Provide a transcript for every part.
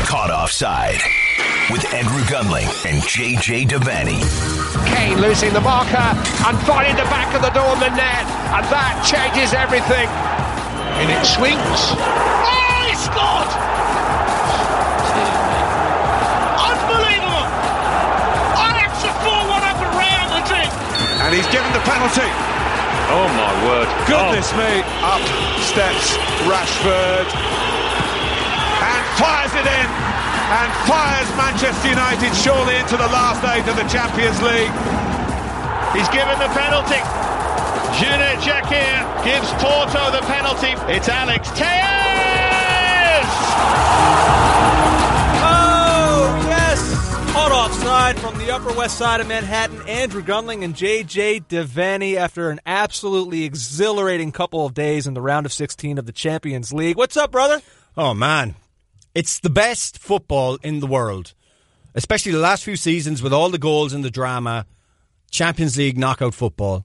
Caught Offside with Andrew Gunling and JJ Devaney. Kane losing the marker and finding the back of the door on the net, and that changes everything. And it swings. Oh, he scored! Unbelievable! Ajax have 4-1 up at Real Madrid. And he's given the penalty. Oh my word. Goodness me. Up steps Rashford. And fires it in. And fires Manchester United surely into the last 8 of the Champions League. He's given the penalty. Junior Jakir gives Porto the penalty. It's Alex Telles! Oh, yes! Caught Offside from the Upper West Side of Manhattan. Andrew Gunling and JJ Devaney after an absolutely exhilarating couple of days in the round of 16 of the Champions League. What's up, brother? Oh, man. It's the best football in the world, especially the last few seasons with all the goals and the drama. Champions League knockout football.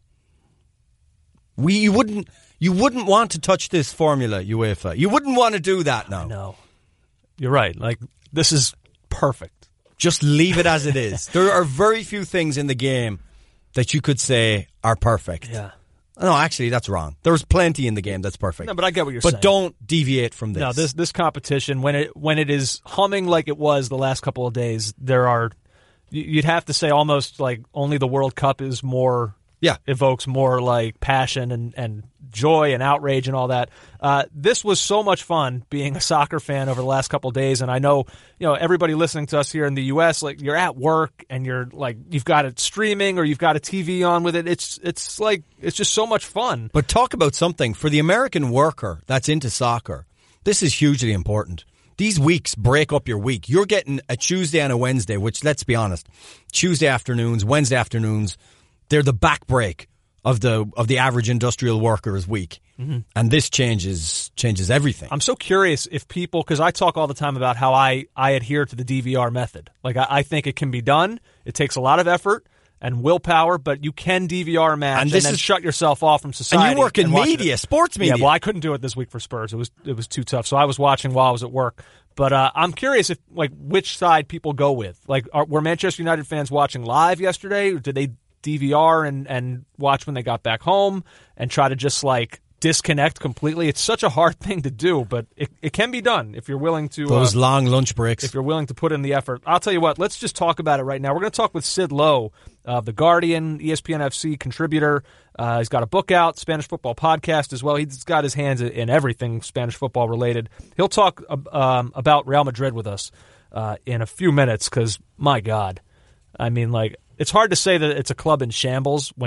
You wouldn't want to touch this formula, UEFA. You wouldn't want to do that now. No, you're right. Like, this is perfect. Just leave it as it is. There are very few things in the game that you could say are perfect. Yeah. No, actually, that's wrong. There's plenty in the game that's perfect. No, but I get what you're saying. But don't deviate from this. No, this competition, when it is humming like it was the last couple of days, you'd have to say almost like only the World Cup is more, evokes more like passion and joy and outrage and all that. This was so much fun being a soccer fan over the last couple of days, and I know everybody listening to us here in the U.S., like you're at work and you're like you've got it streaming or you've got a TV on with it. It's just so much fun. But talk about something for the American worker that's into soccer. This is hugely important. These weeks break up your week. You're getting a Tuesday and a Wednesday, which, let's be honest, Tuesday afternoons, Wednesday afternoons, they're the back break of the average industrial worker's week. Mm-hmm. And this changes everything. I'm so curious if people, because I talk all the time about how I adhere to the DVR method. Like, I think it can be done. It takes a lot of effort and willpower, but you can DVR a match and then shut yourself off from society. And you work in media, sports media. Yeah, well, I couldn't do it this week for Spurs. It was too tough. So I was watching while I was at work. But I'm curious if which side people go with. Like, were Manchester United fans watching live yesterday, or did they DVR and watch when they got back home and try to just disconnect completely? It's such a hard thing to do, but it can be done if you're willing to. Those long lunch breaks. If you're willing to put in the effort. I'll tell you what, let's just talk about it right now. We're going to talk with Sid Lowe, The Guardian, ESPN FC contributor. He's got a book out, Spanish Football Podcast as well. He's got his hands in everything Spanish football related. He'll talk about Real Madrid with us in a few minutes because, my God, I mean, it's hard to say that it's a club in shambles when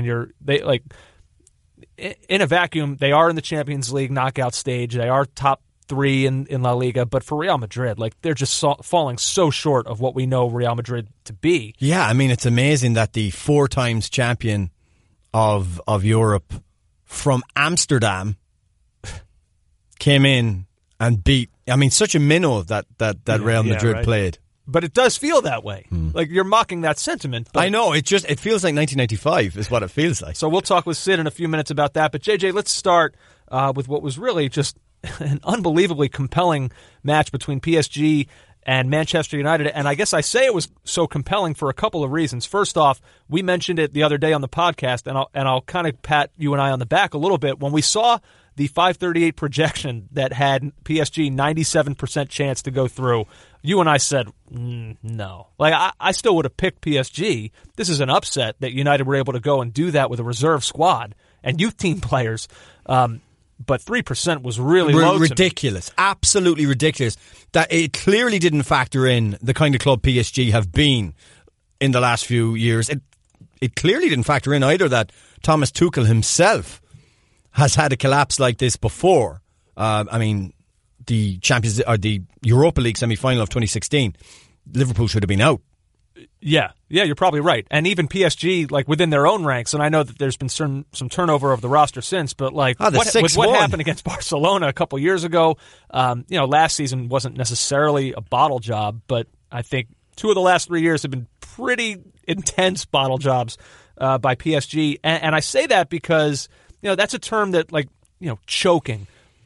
in a vacuum. They are in the Champions League knockout stage. They are top 3 in La Liga. But for Real Madrid, they're just falling so short of what we know Real Madrid to be. Yeah, I mean, it's amazing that the 4 times champion of Europe from Amsterdam came in and beat. I mean, such a minnow that Real Madrid played. But it does feel that way. Like you're mocking that sentiment. But I know. It feels like 1995 is what it feels like. So we'll talk with Sid in a few minutes about that. But JJ, let's start with what was really just an unbelievably compelling match between PSG and Manchester United. And I guess I say it was so compelling for a couple of reasons. First off, we mentioned it the other day on the podcast, and I'll kind of pat you and I on the back a little bit when we saw the 538 projection that had PSG 97% chance to go through. You and I said, no. I still would have picked PSG. This is an upset that United were able to go and do that with a reserve squad and youth team players. But 3% was really low. Ridiculous. Absolutely ridiculous. That it clearly didn't factor in the kind of club PSG have been in the last few years. It clearly didn't factor in either that Thomas Tuchel himself has had a collapse like this before. I mean, the the Europa League semi-final of 2016, Liverpool should have been out. Yeah, you're probably right. And even PSG, within their own ranks, and I know that there's been some turnover of the roster since, but what happened against Barcelona a couple years ago, last season wasn't necessarily a bottle job, but I think 2 of the last 3 years have been pretty intense bottle jobs by PSG. And I say that because, that's a term that, choking.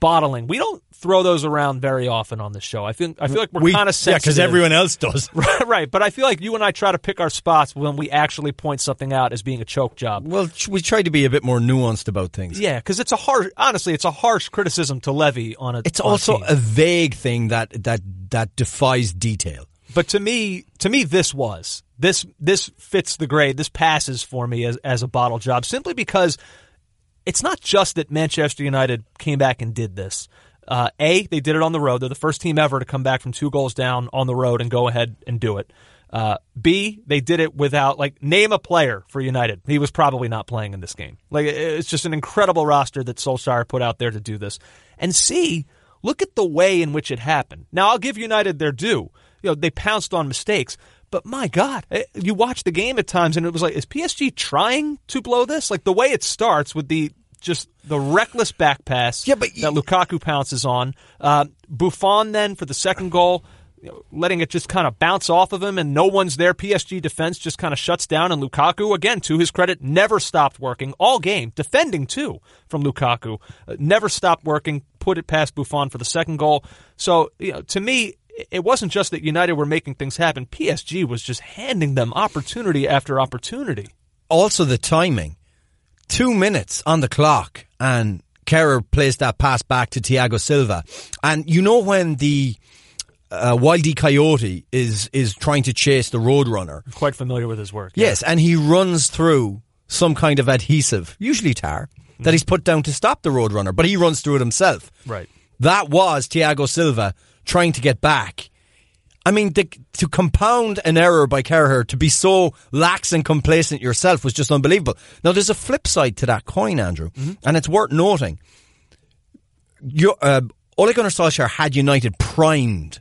bottling. We don't throw those around very often on the show. I feel like we're kind of sensitive. Yeah, because everyone else does. Right, but I feel like you and I try to pick our spots when we actually point something out as being a choke job. Well, we try to be a bit more nuanced about things. Yeah, because it's a harsh criticism to levy on a. It's also team. a vague thing that defies detail. But to me, this fits the grade. This passes for me as a bottle job, simply because it's not just that Manchester United came back and did this. They did it on the road. They're the first team ever to come back from 2 goals down on the road and go ahead and do it. B, they did it without, name a player for United. He was probably not playing in this game. It's just an incredible roster that Solskjaer put out there to do this. And C, look at the way in which it happened. Now, I'll give United their due. They pounced on mistakes. But my God, you watch the game at times and it was like, is PSG trying to blow this? The way it starts with the reckless back pass that Lukaku pounces on. Buffon then for the second goal, letting it just kind of bounce off of him and no one's there. PSG defense just kind of shuts down, and Lukaku, again, to his credit, never stopped working all game. Defending, too, from Lukaku. Never stopped working, put it past Buffon for the second goal. So, to me, it wasn't just that United were making things happen. PSG was just handing them opportunity after opportunity. Also the timing. 2 minutes on the clock, and Kerr plays that pass back to Thiago Silva. And when the Wildy Coyote is trying to chase the Roadrunner. I'm quite familiar with his work. Yes, and he runs through some kind of adhesive, usually tar, that he's put down to stop the Roadrunner, but he runs through it himself. Right. That was Thiago Silva trying to get back. I mean, to compound an error by Kerr, to be so lax and complacent yourself was just unbelievable. Now, there's a flip side to that coin, Andrew, and it's worth noting. Ole Gunnar Solskjaer had United primed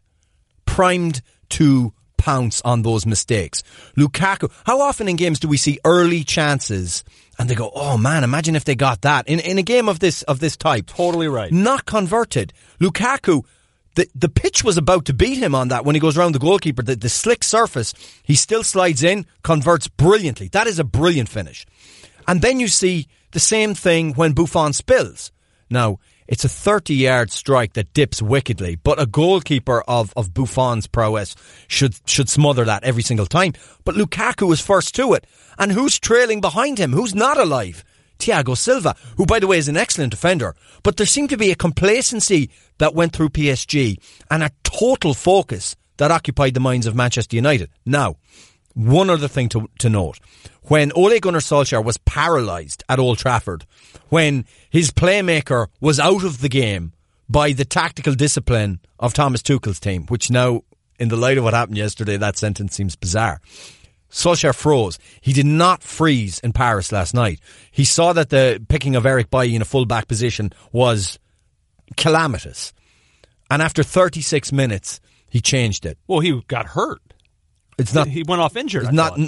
to pounce on those mistakes. Lukaku, how often in games do we see early chances and they go, oh man, imagine if they got that in a game of this type? Totally right. Not converted. Lukaku, the pitch was about to beat him on that when he goes around the goalkeeper. The slick surface, he still slides in, converts brilliantly. That is a brilliant finish. And then you see the same thing when Buffon spills. Now, it's a 30-yard strike that dips wickedly, but a goalkeeper of Buffon's prowess should smother that every single time. But Lukaku is first to it. And who's trailing behind him? Who's not alive? Thiago Silva, who, by the way, is an excellent defender. But there seemed to be a complacency that went through PSG and a total focus that occupied the minds of Manchester United. Now, one other thing to note. When Ole Gunnar Solskjaer was paralysed at Old Trafford, when his playmaker was out of the game by the tactical discipline of Thomas Tuchel's team, which now, in the light of what happened yesterday, that sentence seems bizarre. Solskjaer froze. He did not freeze in Paris last night. He saw that the picking of Eric Bailly in a full-back position was calamitous. And after 36 minutes, he changed it. Well, he got hurt. It's not. He went off injured.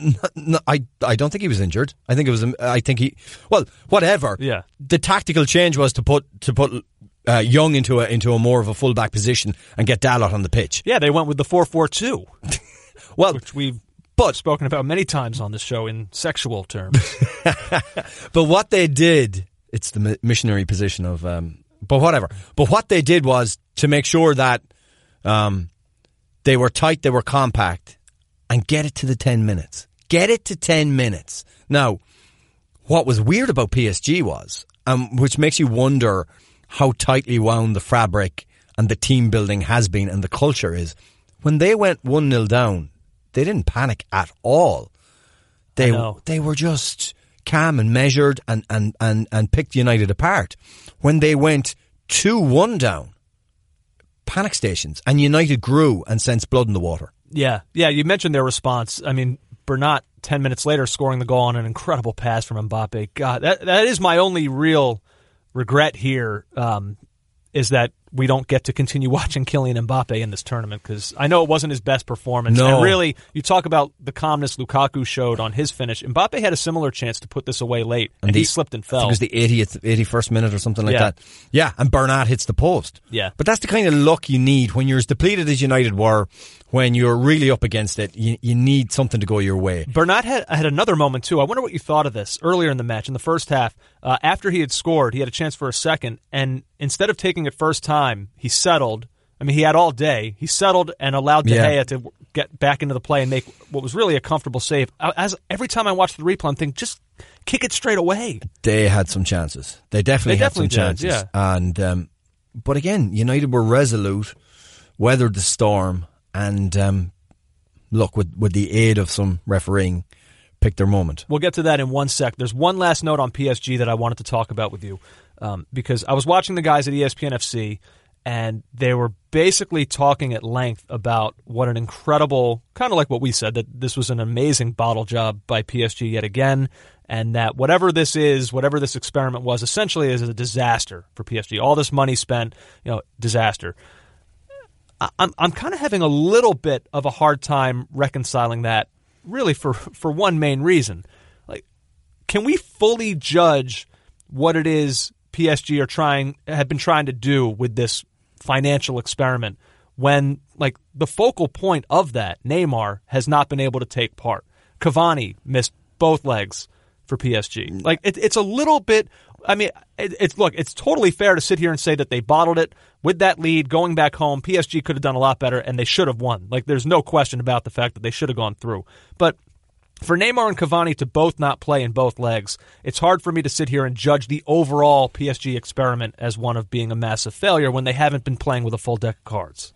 I don't think he was injured. I think it was. I think he. Well, whatever. Yeah. The tactical change was to put Young into a more of a full-back position and get Dalot on the pitch. Yeah, they went with the 4-4-2. Well, which we've spoken about many times on this show in sexual terms. But what they did, it's the missionary position of. But whatever. But what they did was to make sure that they were tight, they were compact. And get it to the 10 minutes. Get it to 10 minutes. Now, what was weird about PSG was, which makes you wonder how tightly wound the fabric and the team building has been and the culture is, when they went 1-0 down, they didn't panic at all. They were just calm and measured and picked United apart. When they went 2-1 down, panic stations, and United grew and sensed blood in the water. Yeah, you mentioned their response. I mean, Bernat, 10 minutes later, scoring the goal on an incredible pass from Mbappe. God, that is my only real regret here, is that we don't get to continue watching Kylian Mbappe in this tournament, because I know it wasn't his best performance. No. And really, you talk about the calmness Lukaku showed on his finish. Mbappe had a similar chance to put this away late, and he slipped and fell. I think it was the 81st minute or something like that. Yeah, and Bernat hits the post. Yeah. But that's the kind of luck you need when you're as depleted as United were, when you're really up against it. You need something to go your way. Bernat had another moment, too. I wonder what you thought of this earlier in the match, in the first half. After he had scored, he had a chance for a second, and instead of taking it first time, he settled. I mean, he had all day. He settled and allowed De Gea to get back into the play and make what was really a comfortable save. Every time I watch the replay, I'm thinking, just kick it straight away. They had some chances. They definitely had some chances. Yeah. And but again, United were resolute, weathered the storm, and look, with the aid of some refereeing, picked their moment. We'll get to that in 1 sec. There's one last note on PSG that I wanted to talk about with you, because I was watching the guys at ESPN FC, and they were basically talking at length about what an incredible, kind of like what we said, that this was an amazing bottle job by PSG yet again, and that whatever this experiment was, essentially is a disaster for PSG. All this money spent, disaster. I'm kind of having a little bit of a hard time reconciling that, really for one main reason. Like, can we fully judge what it is PSG have been trying to do with this financial experiment when, like, the focal point of that, Neymar, has not been able to take part? Cavani missed both legs for PSG. Like, it's a little bit. I mean, it's totally fair to sit here and say that they bottled it with that lead going back home. PSG could have done a lot better, and they should have won. Like, there's no question about the fact that they should have gone through. But for Neymar and Cavani to both not play in both legs, it's hard for me to sit here and judge the overall PSG experiment as one of being a massive failure when they haven't been playing with a full deck of cards.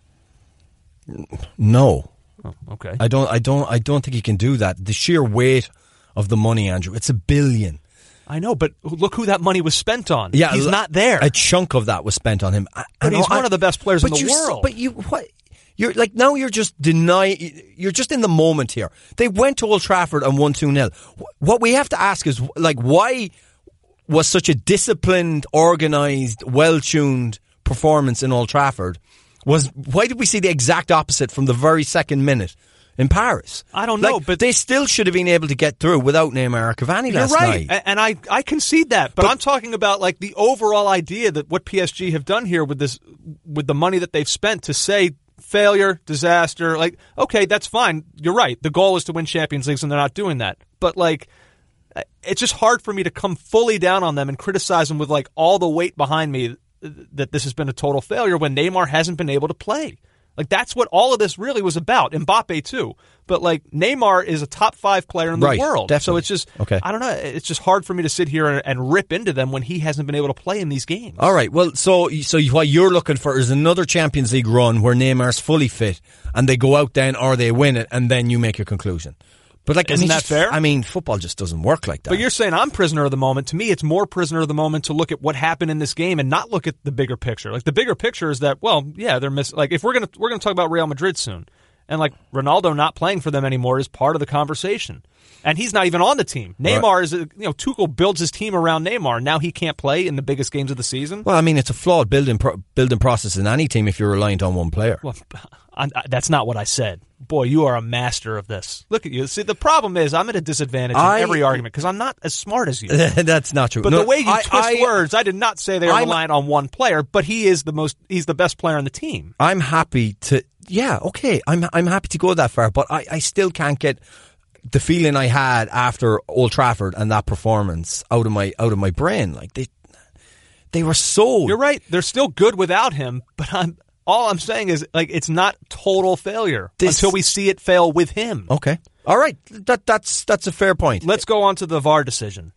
No. Oh, okay. I don't think you can do that. The sheer weight of the money, Andrew, it's $1 billion. I know, but look who that money was spent on. Yeah, he's not there. A chunk of that was spent on him. But he's one of the best players in the world. But you're like, now you're just you're just in the moment here. They went to Old Trafford and won 2-0. What we have to ask is, like, why was such a disciplined, organised, well-tuned performance in Old Trafford? Why did we see the exact opposite from the very second minute in Paris? I don't know, but they still should have been able to get through without Neymar or Cavani last night. You're right, and I concede that, but I'm talking about, like, the overall idea that what PSG have done here with the money that they've spent to say failure, disaster. Like, okay, that's fine. You're right. The goal is to win Champions Leagues, and they're not doing that. But, like, it's just hard for me to come fully down on them and criticize them with, like, all the weight behind me that this has been a total failure when Neymar hasn't been able to play. Like, that's what all of this really was about. Mbappe, too. But, like, Neymar is a top 5 player in the world. Definitely. So it's just, okay. I don't know, it's just hard for me to sit here and rip into them when he hasn't been able to play in these games. All right, well, so what you're looking for is another Champions League run where Neymar's fully fit and they go out then or they win it and then you make your conclusion. But, like, isn't that fair? I mean, football just doesn't work like that. But you're saying I'm prisoner of the moment. To me, it's more prisoner of the moment to look at what happened in this game and not look at the bigger picture. Like, the bigger picture is that, well, yeah, they're missing. Like, if we're gonna talk about Real Madrid soon, and, like, Ronaldo not playing for them anymore is part of the conversation, and he's not even on the team. Neymar is, Tuchel builds his team around Neymar. Now he can't play in the biggest games of the season. Well, I mean, it's a flawed building process in any team if you're reliant on one player. Well, that's not what I said. Boy, you are a master of this. Look at you. See, the problem is I'm at a disadvantage in every argument because I'm not as smart as you. That's not true. But the way you twist words, I did not say they were reliant on one player, but he's the best player on the team. I'm happy to, I'm happy to go that far, but I still can't get the feeling I had after Old Trafford and that performance out of my brain. Like, they were so. You're right. They're still good without him, but all I'm saying is, like, it's not total failure until we see it fail with him. Okay. All right. That's a fair point. Let's go on to the VAR decision.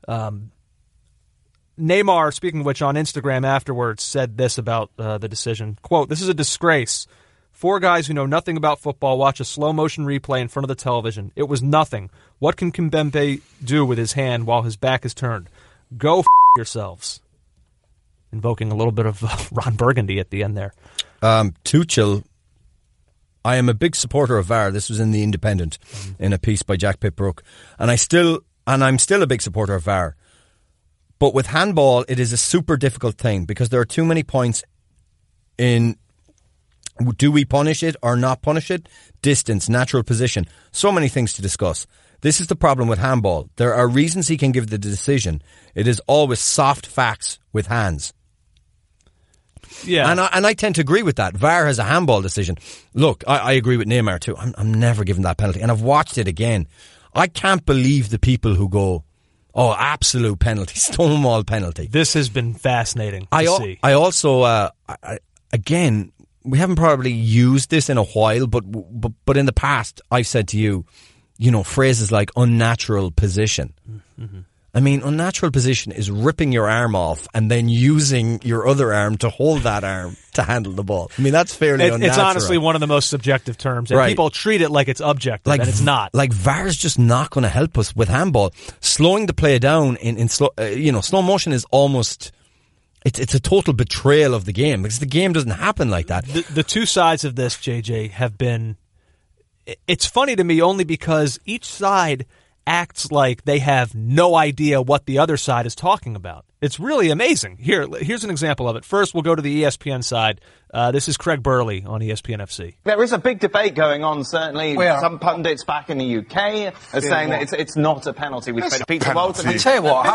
Neymar, speaking of which, on Instagram afterwards said this about the decision. Quote, "This is a disgrace. 4 guys who know nothing about football watch a slow-motion replay in front of the television. It was nothing. What can Kimpembe do with his hand while his back is turned? Go f*** yourselves." Invoking a little bit of Ron Burgundy at the end there. Tuchel, I am a big supporter of VAR. This was in The Independent in a piece by Jack Pitbrook. And I'm still a big supporter of VAR. But with handball, it is a super difficult thing because there are too many points in, do we punish it or not punish it? Distance, natural position. So many things to discuss. This is the problem with handball. There are reasons he can give the decision. It is always soft facts with hands. Yeah, and I tend to agree with that. VAR has a handball decision. Look, I agree with Neymar too. I'm never giving that penalty, and I've watched it again. I can't believe the people who go, Oh, absolute penalty. Stonewall penalty. This has been fascinating to see. I also, again, we haven't probably used this in a while, but in the past, I've said to you, phrases like unnatural position. Mm-hmm. I mean, unnatural position is ripping your arm off and then using your other arm to hold that arm to handle the ball. I mean, that's fairly unnatural. It's honestly one of the most subjective terms, and people treat it like it's objective, and it's not. Like, VAR's just not going to help us with handball. Slowing the play down in slow motion is almost... It's a total betrayal of the game, because the game doesn't happen like that. The two sides of this, JJ, have been... It's funny to me only because each side acts like they have no idea what the other side is talking about. It's really amazing. Here's an example of it. First, we'll go to the ESPN side. This is Craig Burley on ESPN FC. There is a big debate going on, certainly. Some pundits back in the UK are saying that it's not a penalty. We've played a Peter Walton. I tell you what,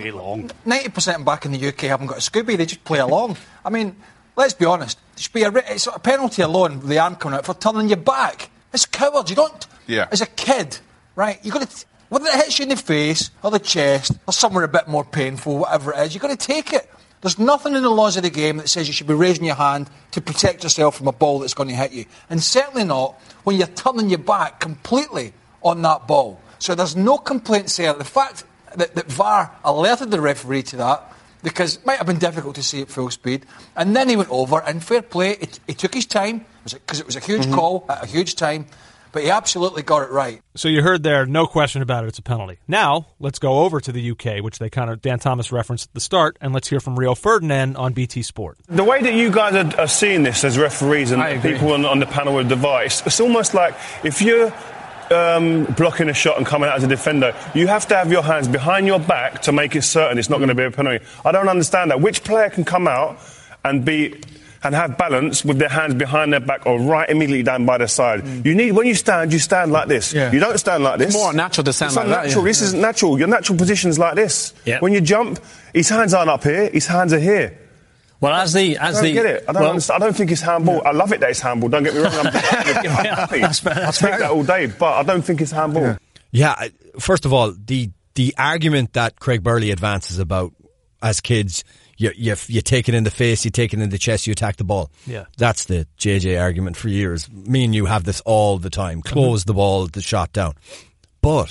90% back in the UK haven't got a Scooby. They just play along. I mean, let's be honest. There should be it's a penalty alone with the arm coming out for turning your back. It's cowards. You don't... Yeah. As a kid, right, you've got to... Whether it hits you in the face or the chest or somewhere a bit more painful, whatever it is, you've got to take it. There's nothing in the laws of the game that says you should be raising your hand to protect yourself from a ball that's going to hit you. And certainly not when you're turning your back completely on that ball. So there's no complaints there. The fact that VAR alerted the referee to that, because it might have been difficult to see at full speed, and then he went over, and fair play, he took his time, because it was a huge call at a huge time. But he absolutely got it right. So you heard there, no question about it, it's a penalty. Now, let's go over to the UK, which Dan Thomas referenced at the start, and let's hear from Rio Ferdinand on BT Sport. The way that you guys are seeing this as referees and people on the panel with device, it's almost like if you're blocking a shot and coming out as a defender, you have to have your hands behind your back to make it certain it's not going to be a penalty. I don't understand that. Which player can come out and have balance with their hands behind their back or right immediately down by their side? When you stand like this. Yeah. You don't stand like this. It's more natural to stand like that. Yeah. This isn't natural. Your natural position's like this. Yeah. When you jump, his hands aren't up here, his hands are here. Well, I don't get it. I don't understand. I don't think it's handball. I love it that it's handball. Don't get me wrong. I'm happy. I'll take that all day, but I don't think it's handball. Yeah. First of all, the argument that Craig Burley advances about as kids, you take it in the face, you take it in the chest, you attack the ball. Yeah. That's the JJ argument for years. Me and you have this all the time. Close the ball, the shot down. But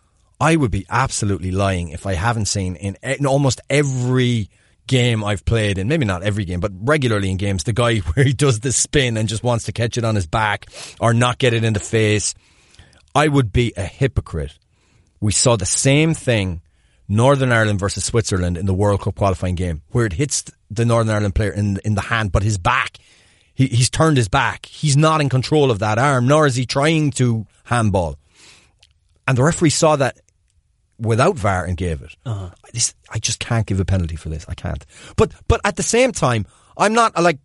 I would be absolutely lying if I haven't seen in almost every game I've played in, maybe not every game, but regularly in games, the guy where he does the spin and just wants to catch it on his back or not get it in the face. I would be a hypocrite. We saw the same thing, Northern Ireland versus Switzerland in the World Cup qualifying game, where it hits the Northern Ireland player in the hand, but his back, he's turned his back. He's not in control of that arm, nor is he trying to handball. And the referee saw that without VAR and gave it. I just can't give a penalty for this. I can't. But at the same time, I'm not like,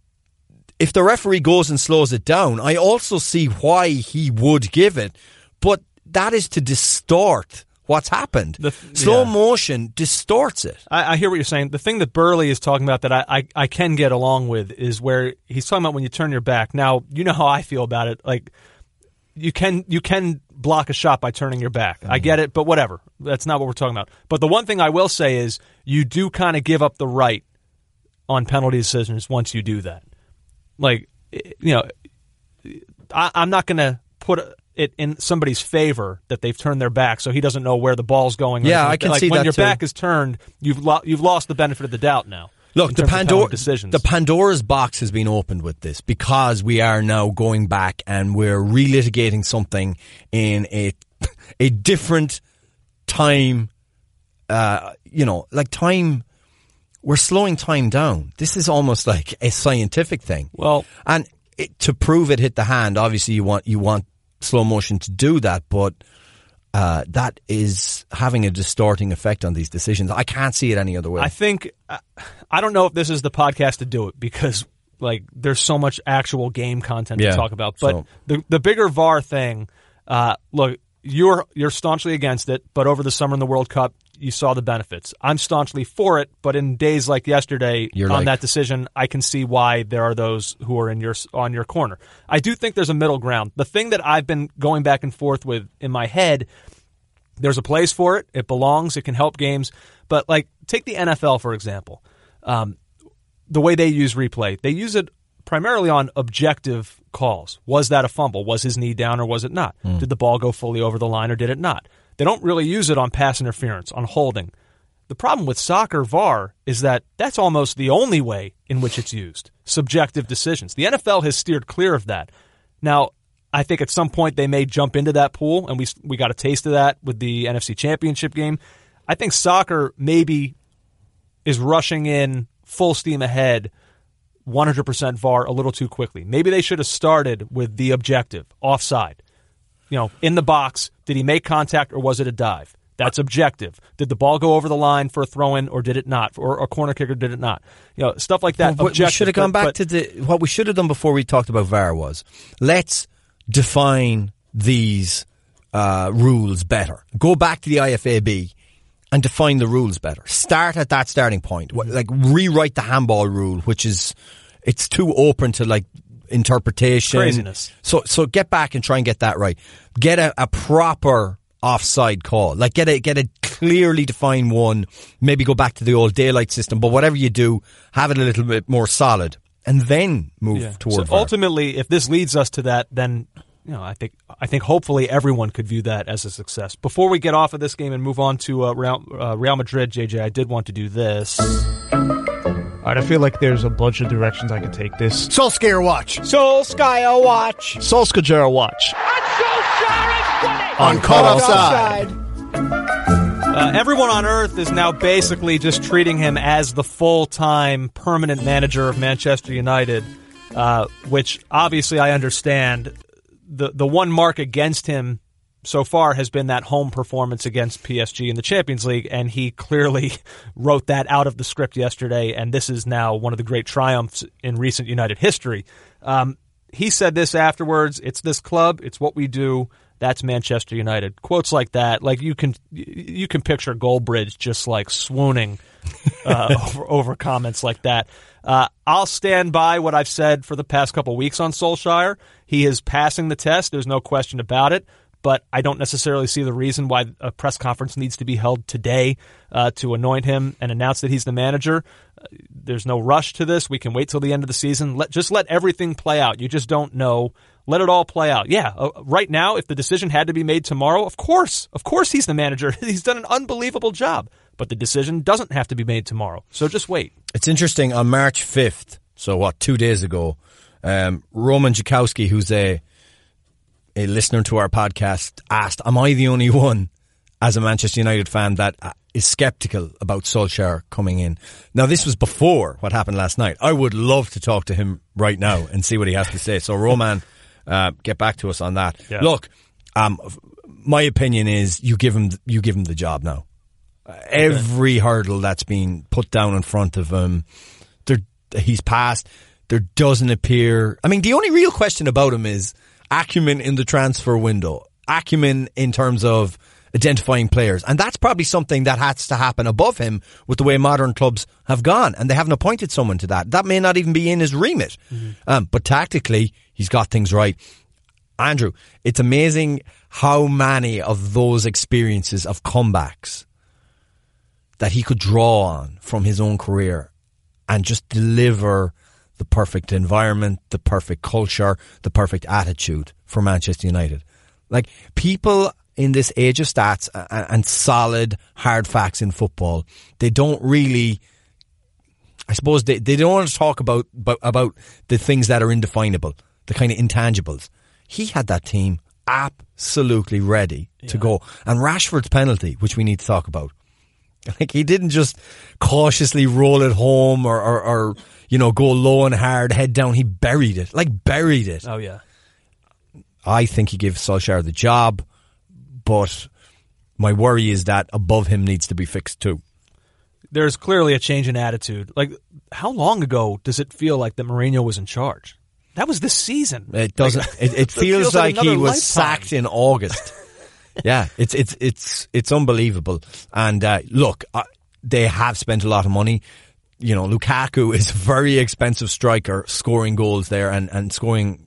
if the referee goes and slows it down, I also see why he would give it. But that is to distort what's happened. Slow motion distorts it. I hear what you're saying. The thing that Burley is talking about that I can get along with is where he's talking about when you turn your back. Now, you know how I feel about it. Like, you can block a shot by turning your back. I get it, but whatever. That's not what we're talking about. But the one thing I will say is you do kind of give up the right on penalty decisions once you do that. Like, you know, I'm not going to put it in somebody's favor that they've turned their back so he doesn't know where the ball's going. Yeah, I can see that when your too. Back is turned, you've lost the benefit of the doubt now. Look, the Pandora's box has been opened with this because we are now going back and we're relitigating something in a different time. Time. We're slowing time down. This is almost like a scientific thing. Well, and to prove it hit the hand, obviously you want slow motion to do that, but that is having a distorting effect on these decisions. I can't see it any other way. I think, I don't know if this is the podcast to do it because like there's so much actual game content to talk about. But the bigger VAR thing, look, you're staunchly against it, but over the summer in the World Cup, you saw the benefits. I'm staunchly for it, but in days like yesterday that decision, I can see why there are those who are on your corner. I do think there's a middle ground. The thing that I've been going back and forth with in my head There's a place for it. It belongs. It can help games. But, like, take the NFL, for example. The way they use replay, they use it primarily on objective calls. Was that a fumble? Was his knee down or was it not? Did the ball go fully over the line or did it not? They don't really use it on pass interference, on holding. The problem with soccer VAR is that that's almost the only way in which it's used. Subjective decisions. The NFL has steered clear of that. Now, I think at some point they may jump into that pool, and we got a taste of that with the NFC Championship game. I think soccer maybe is rushing in full steam ahead, 100% VAR a little too quickly. Maybe they should have started with the objective, offside. In the box, did he make contact or was it a dive? That's objective. Did the ball go over the line for a throw-in or did it not? Or a corner kick or did it not? Stuff like that. Well, we should have gone back to what we should have done before we talked about VAR was, let's define these rules better. Go back to the IFAB and define the rules better. Start at that starting point. Like, rewrite the handball rule, which is, it's too open to, like, interpretation. Craziness. So get back and try and get that right. Get a proper offside call. Like, get a clearly defined one. Maybe go back to the old daylight system. But whatever you do, have it a little bit more solid. And then move toward VAR. Ultimately, if this leads us to that, then I think hopefully everyone could view that as a success. Before we get off of this game and move on to Real Madrid, JJ, I did want to do this. All right, I feel like there's a bunch of directions I could take this. Solskjaer watch. Solskjaer watch. Solskjaer watch. And Solskjaer has won it! On caught offside. Everyone on earth is now basically just treating him as the full-time permanent manager of Manchester United, which obviously I understand. The one mark against him so far has been that home performance against PSG in the Champions League, and he clearly wrote that out of the script yesterday, and this is now one of the great triumphs in recent United history. He said this afterwards, it's this club, it's what we do, that's Manchester United. Quotes like that, like you can picture Goldbridge just like swooning over comments like that. I'll stand by what I've said for the past couple weeks on Solskjaer. He is passing the test, there's no question about it. But I don't necessarily see the reason why a press conference needs to be held today to anoint him and announce that he's the manager. There's no rush to this. We can wait till the end of the season. Just let everything play out. You just don't know. Let it all play out. Yeah, right now, if the decision had to be made tomorrow, of course he's the manager. He's done an unbelievable job. But the decision doesn't have to be made tomorrow. So just wait. It's interesting. On March 5th, so 2 days ago, Roman Jakowski, who's a listener to our podcast, asked, am I the only one as a Manchester United fan that is sceptical about Solskjaer coming in? Now, this was before what happened last night. I would love to talk to him right now and see what he has to say. So, Roman, get back to us on that. Yeah. Look, my opinion is you give him the job now. Every hurdle that's been put down in front of him, he's passed. There doesn't appear... I mean, the only real question about him is acumen in the transfer window, acumen in terms of identifying players. And that's probably something that has to happen above him with the way modern clubs have gone. And they haven't appointed someone to that. That may not even be in his remit. Mm-hmm. But tactically, he's got things right. Andrew, it's amazing how many of those experiences of comebacks that he could draw on from his own career and just deliver the perfect environment, the perfect culture, the perfect attitude for Manchester United. Like, people in this age of stats and solid hard facts in football, they don't really, I suppose they don't want to talk about the things that are indefinable, the kind of intangibles. He had that team absolutely ready to go. And Rashford's penalty, which we need to talk about, like, he didn't just cautiously roll it home or go low and hard, head down. He buried it. Oh, yeah. I think he gives Solskjaer the job, but my worry is that above him needs to be fixed too. There's clearly a change in attitude. Like, how long ago does it feel like that Mourinho was in charge? That was this season. It doesn't. It feels like he was sacked in August. Yeah, it's unbelievable. And look, they have spent a lot of money. You know, Lukaku is a very expensive striker, scoring goals there and scoring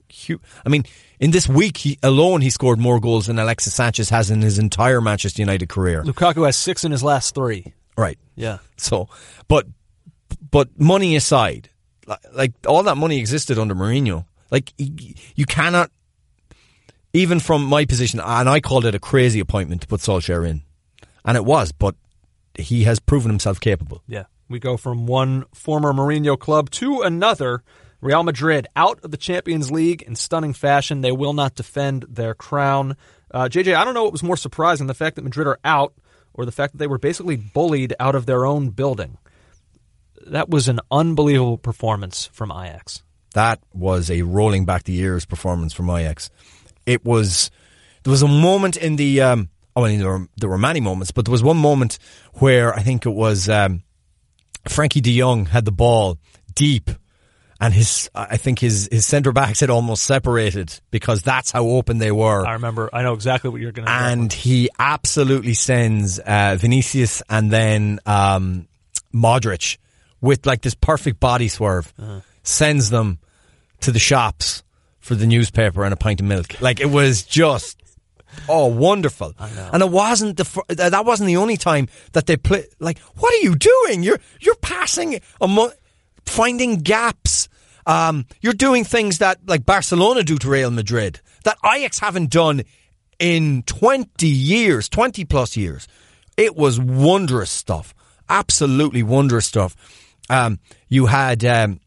huge. I mean, in this week he scored more goals than Alexis Sanchez has in his entire Manchester United career. Lukaku has 6 in his last 3. Right. Yeah. So, but money aside, like all that money existed under Mourinho. Like you cannot, even from my position, and I called it a crazy appointment to put Solskjaer in, and it was, but he has proven himself capable. Yeah. We go from one former Mourinho club to another. Real Madrid out of the Champions League in stunning fashion. They will not defend their crown. JJ, I don't know what was more surprising, the fact that Madrid are out or the fact that they were basically bullied out of their own building. That was an unbelievable performance from Ajax. That was a rolling back the years performance from Ajax. There was a moment in the, there were many moments, but there was one moment where I think it was Frankie de Jong had the ball deep, and I think his centre backs had almost separated because that's how open they were. I remember. I know exactly what you're going to do. And he absolutely sends Vinicius and then Modric with like this perfect body swerve, sends them to the shops for the newspaper and a pint of milk. Like, it was just wonderful. I know. And it wasn't that wasn't the only time that they play. Like, what are you doing? You're passing finding gaps. You're doing things that like Barcelona do to Real Madrid that Ajax haven't done in 20 plus years. It was wondrous stuff. Absolutely wondrous stuff. You had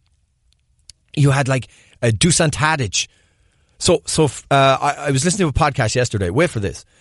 like Dusan Tadic. So I was listening to a podcast yesterday. Wait for this.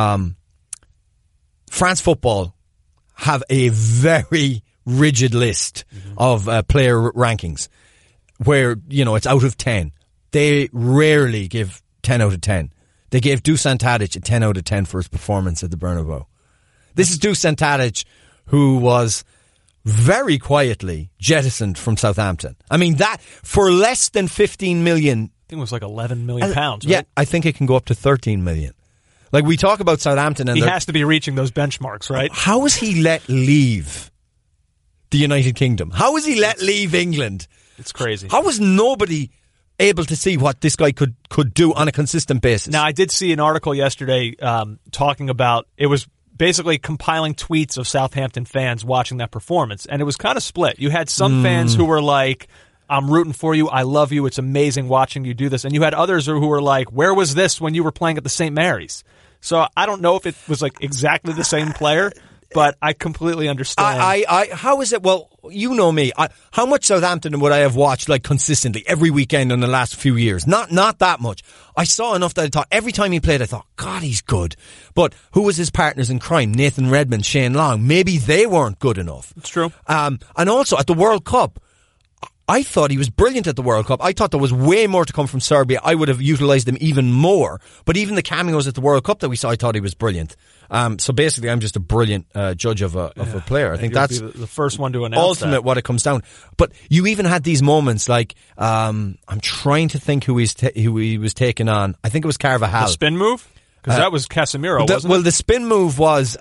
France Football have a very rigid list of player rankings where, it's out of 10. They rarely give 10 out of 10. They gave Dusan Tadic a 10 out of 10 for his performance at the Bernabeu. This is Dusan Tadic, who was very quietly jettisoned from Southampton. I mean, that for less than 15 million. I think it was like 11 million pounds, right? Yeah, I think it can go up to 13 million. Like, we talk about Southampton, and he has to be reaching those benchmarks, right? How was he let leave the United Kingdom? How was he let leave England? It's crazy. How was nobody able to see what this guy could do on a consistent basis? Now, I did see an article yesterday talking about, it was basically compiling tweets of Southampton fans watching that performance, and it was kind of split. You had some fans who were like, I'm rooting for you, I love you, it's amazing watching you do this, and you had others who were like, where was this when you were playing at the St. Mary's? So I don't know if it was like exactly the same player, but I completely understand. How is it? Well, you know me. How much Southampton would I have watched like consistently every weekend in the last few years? Not that much. I saw enough that I thought every time he played, I thought, God, he's good. But who was his partners in crime? Nathan Redmond, Shane Long. Maybe they weren't good enough. It's true. And also at the World Cup, I thought he was brilliant at the World Cup. I thought there was way more to come from Serbia. I would have utilised him even more. But even the cameos at the World Cup that we saw, I thought he was brilliant. So basically, I'm just a brilliant judge of a player. I think that's the first one to announce ultimate that. What it comes down. But you even had these moments like I'm trying to think who he was taking on. I think it was Carvajal. The spin move, because that was Casemiro. Wasn't it? Well, the spin move was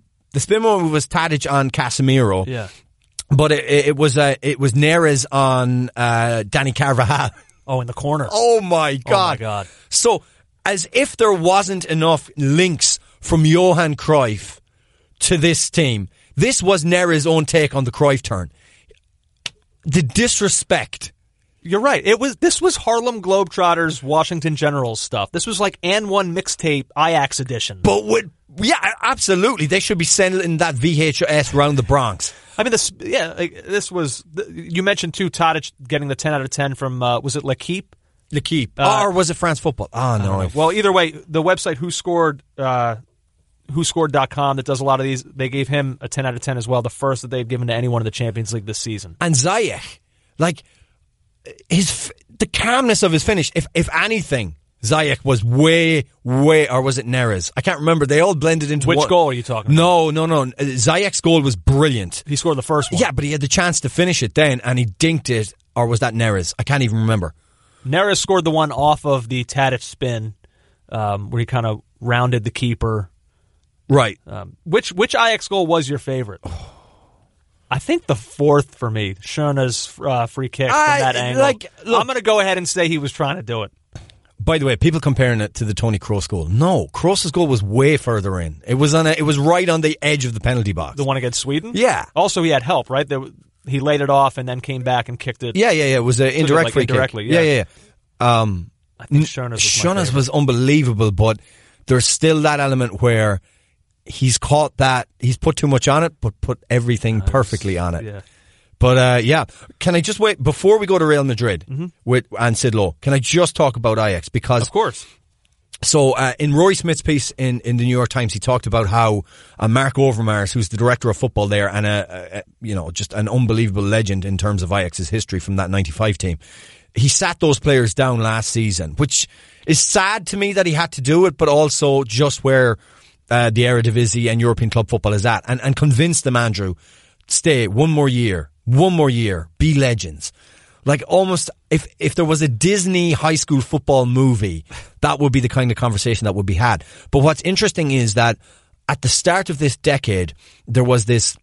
Tadic on Casemiro. Yeah. But it was Neres on Dani Carvajal. Oh, in the corner. Oh my God. Oh my God. So, as if there wasn't enough links from Johan Cruyff to this team, this was Neres' own take on the Cruyff turn. The disrespect. You're right. This was Harlem Globetrotters, Washington Generals stuff. This was like And One mixtape Ajax edition. But yeah, absolutely. They should be sending that VHS around the Bronx. I mean, this was. You mentioned too, Tadic getting the 10 out of 10 from was it L'Equipe? L'Equipe, or was it France Football? Oh no. Well, either way, the website WhoScored.com that does a lot of these, they gave him a 10 out of 10 as well. The first that they've given to anyone in the Champions League this season. And Ziyech, like the calmness of his finish. If anything, Ziyech was way, or was it Neres? I can't remember. They all blended into Which one. goal are you talking about? No. Ziyech's goal was brilliant. He scored the first one. Yeah, but he had the chance to finish it then, and he dinked it, or was that Neres? I can't even remember. Neres scored the one off of the Tadic spin, where he kind of rounded the keeper. Right. Which Ajax goal was your favorite? I think the fourth for me, Schöne's free kick from that angle. Look, I'm going to go ahead and say he was trying to do it. By the way, people comparing it to the Tony Kroos goal. No, Kroos' goal was way further in. It was right on the edge of the penalty box. The one against Sweden? Yeah. Also, he had help, right? He laid it off and then came back and kicked it. Yeah. It was an indirect free kick. Indirectly, yeah. I think Shauna's was unbelievable, but there's still that element where he's caught that. He's put too much on it, but put everything perfectly on it. Yeah. But, can I just wait, before we go to Real Madrid and Sid Lowe, can I just talk about Ajax? Because, of course. So, in Rory Smith's piece in the New York Times, he talked about how Mark Overmars, who's the director of football there and just an unbelievable legend in terms of Ajax's history from that 95 team, he sat those players down last season, which is sad to me that he had to do it, but also just where the Eredivisie and European club football is at, and convinced them, Andrew, stay one more year, be legends. Like, almost, if there was a Disney high school football movie, that would be the kind of conversation that would be had. But what's interesting is that at the start of this decade, there was this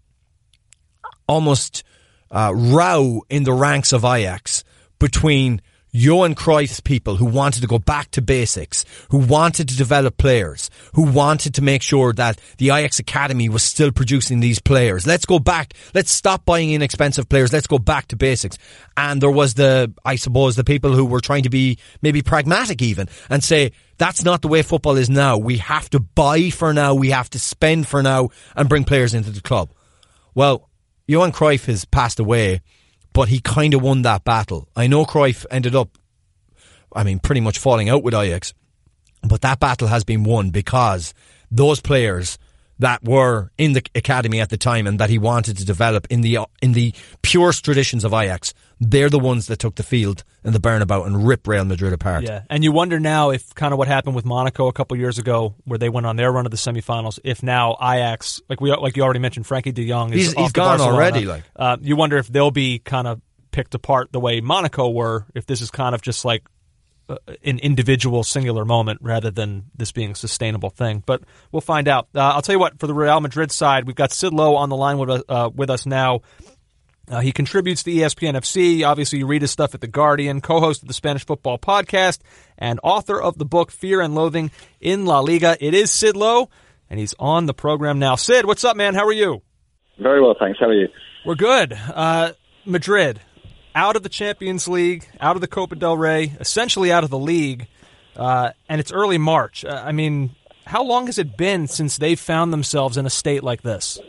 almost row in the ranks of Ajax between Johan Cruyff's people who wanted to go back to basics, who wanted to develop players, who wanted to make sure that the Ajax Academy was still producing these players. Let's go back. Let's stop buying inexpensive players. Let's go back to basics. And there was the people who were trying to be maybe pragmatic even and say, that's not the way football is now. We have to buy for now. We have to spend for now and bring players into the club. Well, Johan Cruyff has passed away, but he kind of won that battle. I know Cruyff ended up, pretty much falling out with Ajax, but that battle has been won because those players that were in the academy at the time and that he wanted to develop in the purest traditions of Ajax, they're the ones that took the field in the Bernabeu and ripped Real Madrid apart. Yeah, and you wonder now if kind of what happened with Monaco a couple years ago, where they went on their run of the semifinals, if now Ajax, like you already mentioned, Frankie de Jong is he's gone already. You wonder if they'll be kind of picked apart the way Monaco were, if this is kind of just like an individual singular moment rather than this being a sustainable thing. But we'll find out. I'll tell you what, for the Real Madrid side, we've got Sid Lowe on the line with us now. He contributes to ESPN FC. Obviously, you read his stuff at The Guardian, co-host of the Spanish Football Podcast, and author of the book Fear and Loathing in La Liga. It is Sid Lowe, and he's on the program now. Sid, what's up, man? How are you? Very well, thanks. How are you? We're good. Madrid, out of the Champions League, out of the Copa del Rey, essentially out of the league, and it's early March. How long has it been since they've found themselves in a state like this?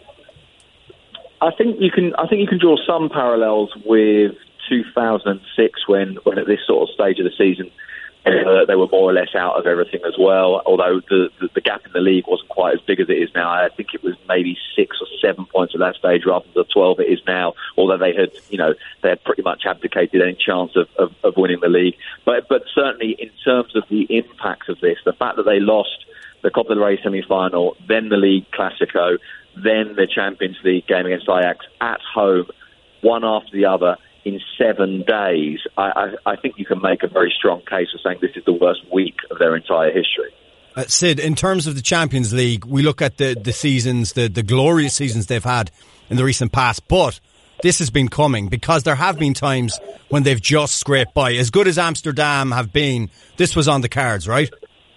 I think you can draw some parallels with 2006 when at this sort of stage of the season they were more or less out of everything as well. Although the gap in the league wasn't quite as big as it is now. I think it was maybe 6 or 7 points at that stage rather than the 12 it is now. Although they had pretty much abdicated any chance of winning the league. But certainly in terms of the impact of this, the fact that they lost the Copa del Rey semi-final, then the League Clasico, then the Champions League game against Ajax at home, one after the other in 7 days, I think you can make a very strong case for saying this is the worst week of their entire history. Sid, in terms of the Champions League, we look at the seasons, the glorious seasons they've had in the recent past, but this has been coming because there have been times when they've just scraped by. As good as Amsterdam have been, this was on the cards, right?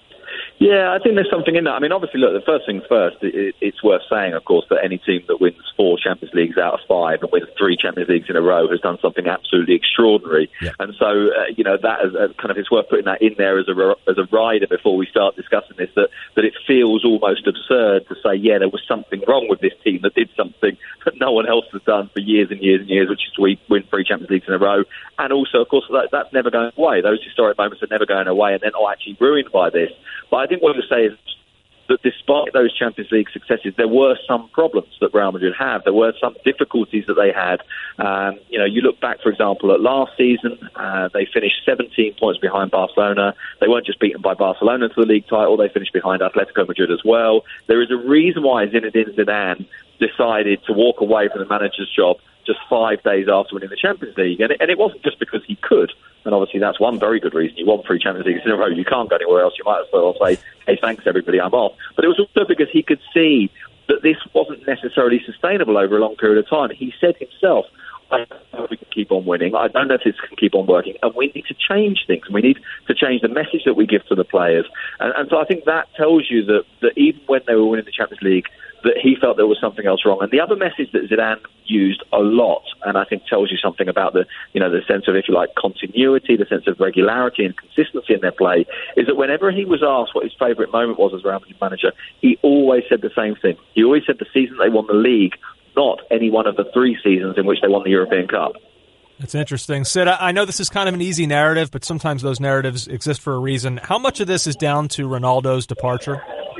Yeah, I think there's something in that. Obviously, look, the first thing first, it's worth saying, of course, that any team that wins 4 Champions Leagues out of 5 and wins 3 Champions Leagues in a row has done something absolutely extraordinary. Yeah. And so, that is it's worth putting that in there as a rider before we start discussing this, that it feels almost absurd to say, yeah, there was something wrong with this team that did something that no one else has done for years and years and years, which is to win 3 Champions Leagues in a row. And also, of course, that's never going away. Those historic moments are never going away and they're not actually ruined by this. But I think what to say is that despite those Champions League successes, there were some problems that Real Madrid had. There were some difficulties that they had. You look back, for example, at last season, they finished 17 points behind Barcelona. They weren't just beaten by Barcelona to the league title, they finished behind Atletico Madrid as well. There is a reason why Zinedine Zidane decided to walk away from the manager's job just 5 days after winning the Champions League. And it wasn't just because he could. And obviously that's one very good reason. You won 3 Champions Leagues in a row. You can't go anywhere else. You might as well say, hey, thanks everybody, I'm off. But it was also because he could see that this wasn't necessarily sustainable over a long period of time. He said himself, I don't know if we can keep on winning. I don't know if this can keep on working. And we need to change things. We need to change the message that we give to the players. And so I think that tells you that even when they were winning the Champions League, that he felt there was something else wrong. And the other message that Zidane used a lot, and I think tells you something about the sense of, if you like, continuity, the sense of regularity and consistency in their play, is that whenever he was asked what his favourite moment was as Real Madrid manager, he always said the same thing. He always said the season they won the league, not any one of the 3 seasons in which they won the European Cup. That's interesting. Sid, I know this is kind of an easy narrative, but sometimes those narratives exist for a reason. How much of this is down to Ronaldo's departure?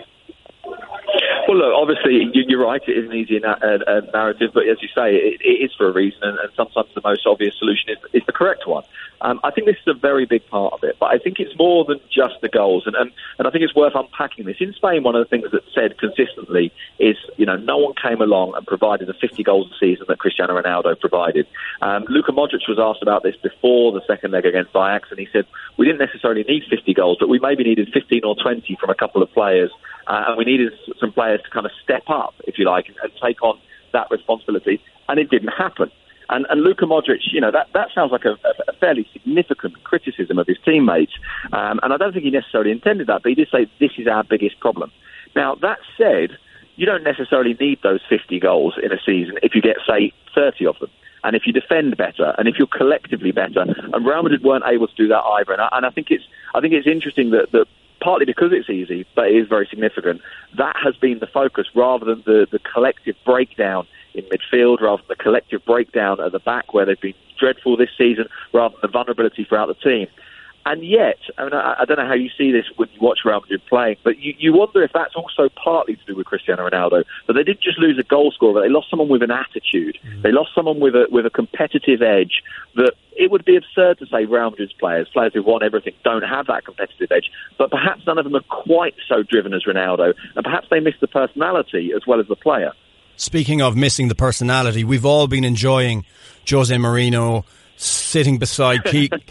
Well, look, obviously, you're right, it is an easy narrative, but as you say, it is for a reason, and sometimes the most obvious solution is the correct one. I think this is a very big part of it, but I think it's more than just the goals, and I think it's worth unpacking this. In Spain, one of the things that's said consistently is, no one came along and provided the 50 goals a season that Cristiano Ronaldo provided. Luka Modric was asked about this before the second leg against Ajax, and he said, we didn't necessarily need 50 goals, but we maybe needed 15 or 20 from a couple of players, and we needed some players to kind of step up, if you like, and take on that responsibility, and it didn't happen. And Luka Modric, that sounds like a fairly significant criticism of his teammates, and I don't think he necessarily intended that, but he did say, this is our biggest problem. Now, that said, you don't necessarily need those 50 goals in a season if you get, say, 30 of them. And if you defend better, and if you're collectively better, and Real Madrid weren't able to do that either. And I think it's interesting that partly because it's easy, but it is very significant, that has been the focus rather than the collective breakdown in midfield, rather than the collective breakdown at the back where they've been dreadful this season, rather than the vulnerability throughout the team. And yet, I don't know how you see this when you watch Real Madrid playing, but you wonder if that's also partly to do with Cristiano Ronaldo. But they didn't just lose a goal scorer, but they lost someone with an attitude. They lost someone with a competitive edge that it would be absurd to say Real Madrid's players who've won everything, don't have that competitive edge. But perhaps none of them are quite so driven as Ronaldo, and perhaps they miss the personality as well as the player. Speaking of missing the personality, we've all been enjoying Jose Mourinho sitting beside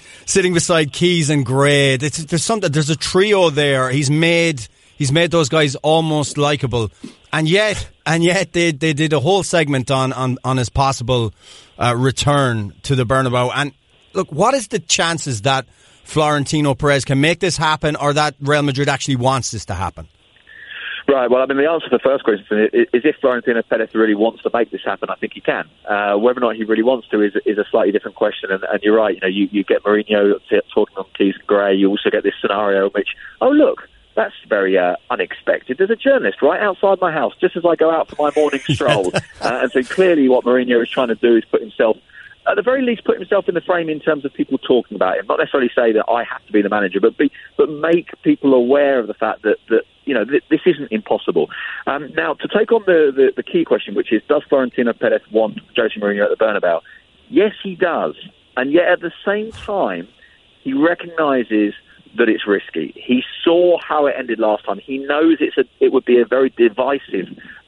Keys and Gray. There's a trio there. He's made those guys almost likable, and yet they did a whole segment on his possible return to the Bernabeu. And look, what is the chances that Florentino Perez can make this happen, or that Real Madrid actually wants this to happen? Right, well, the answer to the first question is if Florentino Perez really wants to make this happen, I think he can. Whether or not he really wants to is a slightly different question, and you're right, you get Mourinho talking on Keys and Gray, you also get this scenario in which, oh look, that's very unexpected. There's a journalist right outside my house just as I go out for my morning stroll. And so clearly what Mourinho is trying to do is put himself, at the very least, put himself in the frame in terms of people talking about him. Not necessarily say that I have to be the manager, but make people aware of the fact that this isn't impossible. Now, to take on the key question, which is, does Florentino Perez want Jose Mourinho at the Bernabeu? Yes, he does. And yet, at the same time, he recognises that it's risky. He saw how it ended last time. He knows it would be a very divisive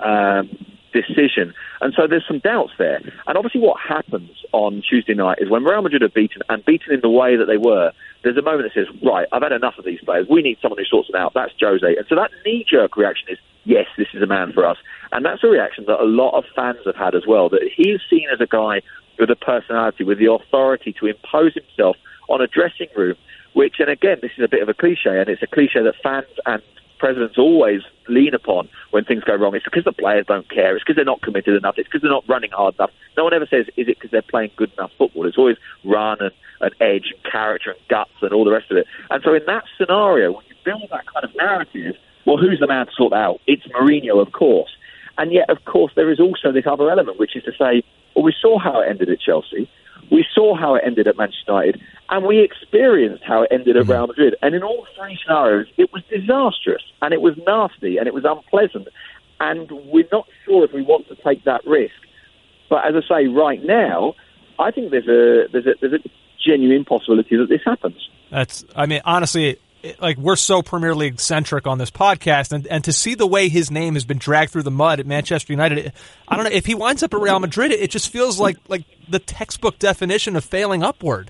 decision. And so there's some doubts there. And obviously what happens on Tuesday night is when Real Madrid are beaten in the way that they were, there's a moment that says, right, I've had enough of these players. We need someone who sorts them out. That's Jose. And so that knee-jerk reaction is, yes, this is a man for us. And that's a reaction that a lot of fans have had as well, that he's seen as a guy with a personality, with the authority to impose himself on a dressing room, which, and again, this is a bit of a cliche, and it's a cliche that fans and presidents always lean upon when things go wrong. It's because the players don't care. It's because they're not committed enough. It's because they're not running hard enough. No one ever says, is it because they're playing good enough football? It's always run and edge and character and guts and all the rest of it. And so in that scenario, when you build that kind of narrative, well, who's the man to sort that out? It's Mourinho, of course. And yet, of course, there is also this other element, which is to say, well, we saw how it ended at Chelsea. We saw how it ended at Manchester United, and we experienced how it ended at Real Madrid. And in all 3 scenarios, it was disastrous, and it was nasty, and it was unpleasant. And we're not sure if we want to take that risk. But as I say, right now, I think there's a genuine possibility that this happens. Honestly, like, we're so Premier League centric on this podcast, and to see the way his name has been dragged through the mud at Manchester United, I don't know, if he winds up at Real Madrid, it just feels like the textbook definition of failing upward.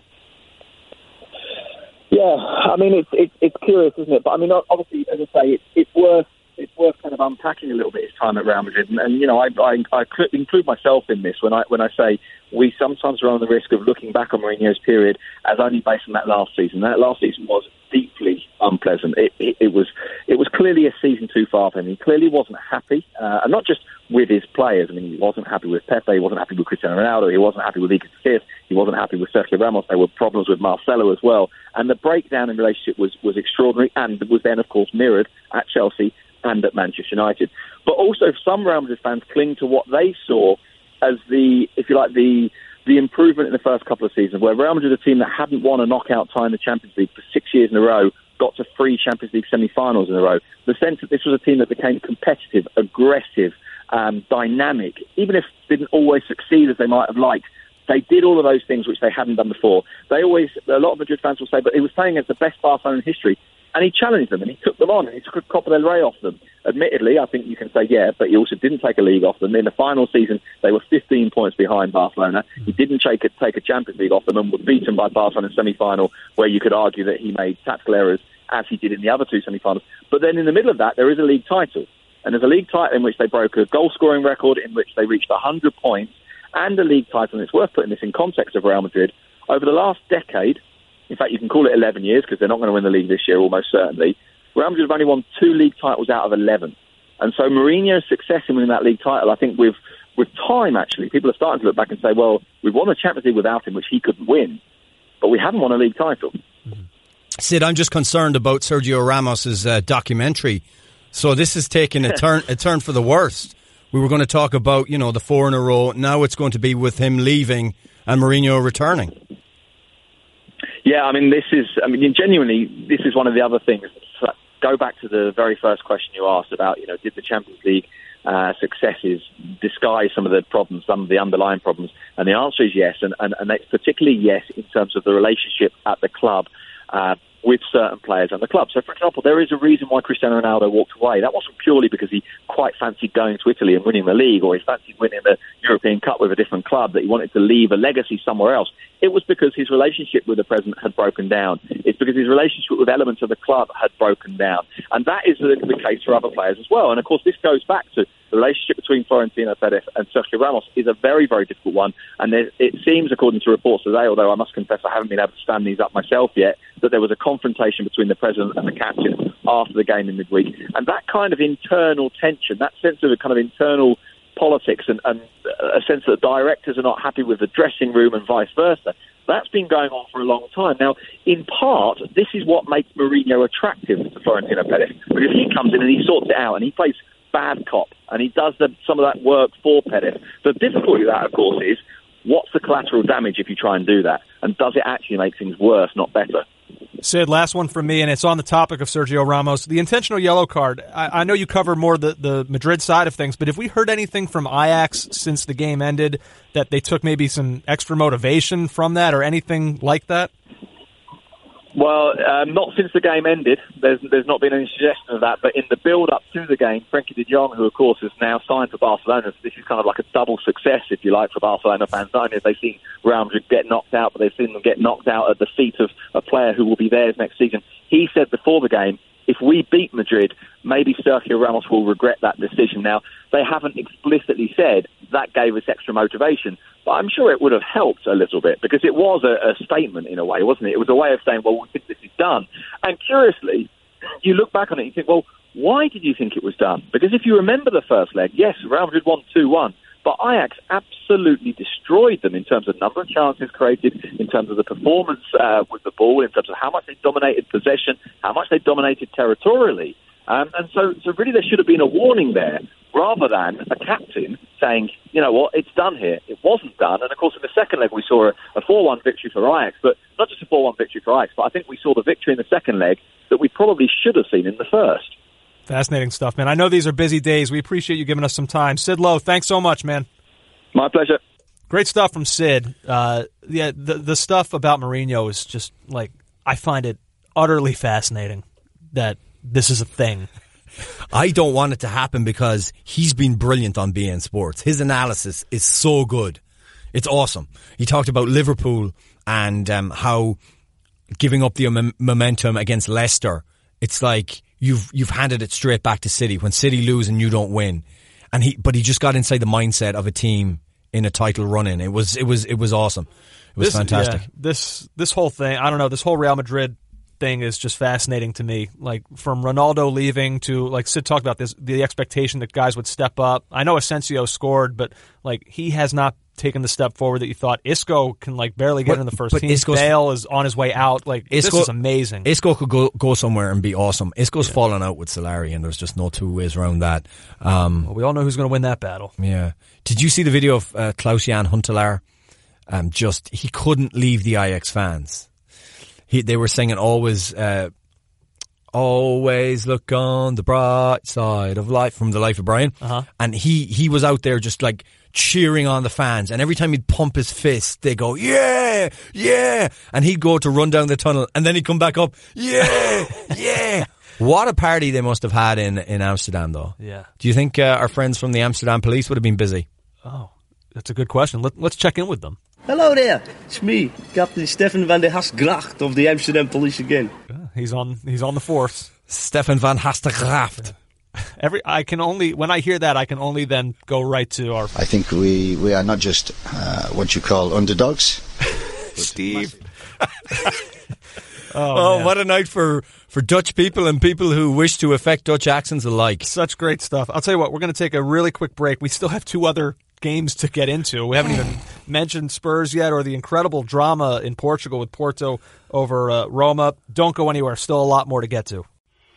Yeah, I mean, it's curious, isn't it? But I mean, obviously, as I say, it's worth kind kind of unpacking a little bit his time at Real Madrid, and you know, I include myself in this when I say we sometimes run the risk of looking back on Mourinho's period as only based on that last season. That last season was deeply unpleasant. It was clearly a season too far for him. He clearly wasn't happy, and not just with his players. I mean, he wasn't happy with Pepe, he wasn't happy with Cristiano Ronaldo, he wasn't happy with Iker Casillas, he wasn't happy with Sergio Ramos. There were problems with Marcelo as well, and the breakdown in relationship was extraordinary, and was then, of course, mirrored at Chelsea and at Manchester United. But also, some Real Madrid fans cling to what they saw as the improvement in the first couple of seasons, where Real Madrid, a team that hadn't won a knockout tie in the Champions League for 6 years in a row, got to 3 Champions League semi-finals in a row. The sense that this was a team that became competitive, aggressive, dynamic, even if didn't always succeed as they might have liked. They did all of those things which they hadn't done before. A lot of Madrid fans will say, but he was playing as the best Barcelona in history, and he challenged them and he took them on and he took a Copa del Rey off them. Admittedly, I think you can say, yeah, but he also didn't take a league off them. In the final season, they were 15 points behind Barcelona. He didn't take a Champions League off them and was beaten by Barcelona in semi-final, where you could argue that he made tactical errors as he did in the other 2 semi-finals. But then in the middle of that, there is a league title. And there's a league title in which they broke a goal-scoring record, in which they reached 100 points, and a league title, and it's worth putting this in context of Real Madrid. Over the last decade, in fact, you can call it 11 years, because they're not going to win the league this year, almost certainly, Real Madrid have only won 2 league titles out of 11. And so Mourinho's success in winning that league title, I think with time, actually, people are starting to look back and say, well, we've won a Champions League without him, which he couldn't win, but we haven't won a league title. Sid, I'm just concerned about Sergio Ramos's documentary. So this is taking a turn for the worst. We were going to talk about, the 4 in a row. Now it's going to be with him leaving and Mourinho returning. Yeah, genuinely, this is one of the other things. Go back to the very first question you asked about, did the Champions League successes disguise some of the problems, some of the underlying problems? And the answer is yes, and it's particularly yes in terms of the relationship at the club with certain players and the club. So, for example, there is a reason why Cristiano Ronaldo walked away. That wasn't purely because he quite fancied going to Italy and winning the league, or he fancied winning the European Cup with a different club, that he wanted to leave a legacy somewhere else. It was because his relationship with the president had broken down. It's because his relationship with elements of the club had broken down. And that is the case for other players as well. And, of course, this goes back to the relationship between Florentino Perez and Sergio Ramos is a very, very difficult one. And it seems, according to reports today, although I must confess I haven't been able to stand these up myself yet, that there was a confrontation between the president and the captain after the game in midweek. And that kind of internal tension, that sense of a kind of internal politics and a sense that directors are not happy with the dressing room and vice versa, that's been going on for a long time. Now, in part, this is what makes Mourinho attractive to Florentino Perez, because he comes in and he sorts it out and he plays bad cop and he does some of that work for Perez. The difficulty of that, of course, is what's the collateral damage if you try and do that? And does it actually make things worse, not better? Sid, last one from me, and it's on the topic of Sergio Ramos. The intentional yellow card, I know you cover more the Madrid side of things, but have we heard anything from Ajax since the game ended that they took maybe some extra motivation from that or anything like that? Well, not since the game ended. There's not been any suggestion of that. But in the build-up to the game, Frenkie de Jong, who, of course, is now signed for Barcelona, so this is kind of like a double success, if you like, for Barcelona fans. Not only have they seen Real Madrid get knocked out, but they've seen them get knocked out at the feet of a player who will be theirs next season. He said before the game, if we beat Madrid, maybe Sergio Ramos will regret that decision. Now, they haven't explicitly said that gave us extra motivation, but I'm sure it would have helped a little bit, because it was a statement in a way, wasn't it? It was a way of saying, well, we think this is done. And curiously, you look back on it and you think, well, why did you think it was done? Because if you remember the first leg, yes, Real Madrid won 2-1, but Ajax absolutely destroyed them in terms of number of chances created, in terms of the performance with the ball, in terms of how much they dominated possession, how much they dominated territorially. And so really there should have been a warning there, rather than a captain saying, you know what, it's done here. It wasn't done. And, of course, in the second leg we saw a 4-1 victory for Ajax, but not just a 4-1 victory for Ajax, but I think we saw the victory in the second leg that we probably should have seen in the first. Fascinating stuff, man. I know these are busy days. We appreciate you giving us some time. Sid Lowe, thanks so much, man. My pleasure. Great stuff from Sid. The stuff about Mourinho is just, like, I find it utterly fascinating that this is a thing. I don't want it to happen because he's been brilliant on beIN Sports. His analysis is so good. It's awesome. He talked about Liverpool and how giving up the momentum against Leicester, it's like you've handed it straight back to City when City lose and you don't win. But he just got inside the mindset of a team in a title run-in. It was awesome. It was fantastic. Yeah, this whole thing, I don't know, this whole Real Madrid thing is just fascinating to me. Like, from Ronaldo leaving to, like Sid talked about this, the expectation that guys would step up. I know Asensio scored, but like, he has not taken the step forward that you thought. Isco can like barely get in the first team. Bale is on his way out. Like, this is amazing. Isco could go somewhere and be awesome. Isco's fallen out with Solari, and there's just no two ways around that. Well, we all know who's going to win that battle. Yeah. Did you see the video of Klaus-Jan Huntelaar? He couldn't leave the Ajax fans. They were singing always look on the bright side of life from The Life of Brian. And he was out there just like cheering on the fans, and every time he'd pump his fist, they go, yeah, yeah, and he'd go to run down the tunnel, and then he'd come back up, yeah, yeah. What a party they must have had in Amsterdam, though. Yeah. Do you think our friends from the Amsterdam police would have been busy? Oh, that's a good question. Let's check in with them. Hello there, it's me, Captain Stefan van der Haasgracht of the Amsterdam Police again. He's on the force. Stefan van Haasgracht. When I hear that, I can only then go right to our... I think we are not just what you call underdogs. Steve. Oh, what a night for Dutch people and people who wish to affect Dutch accents alike. Such great stuff. I'll tell you what, we're going to take a really quick break. We still have 2 other games to get into. We haven't even mentioned Spurs yet, or the incredible drama in Portugal with Porto over Roma. Don't go anywhere. Still a lot more to get to.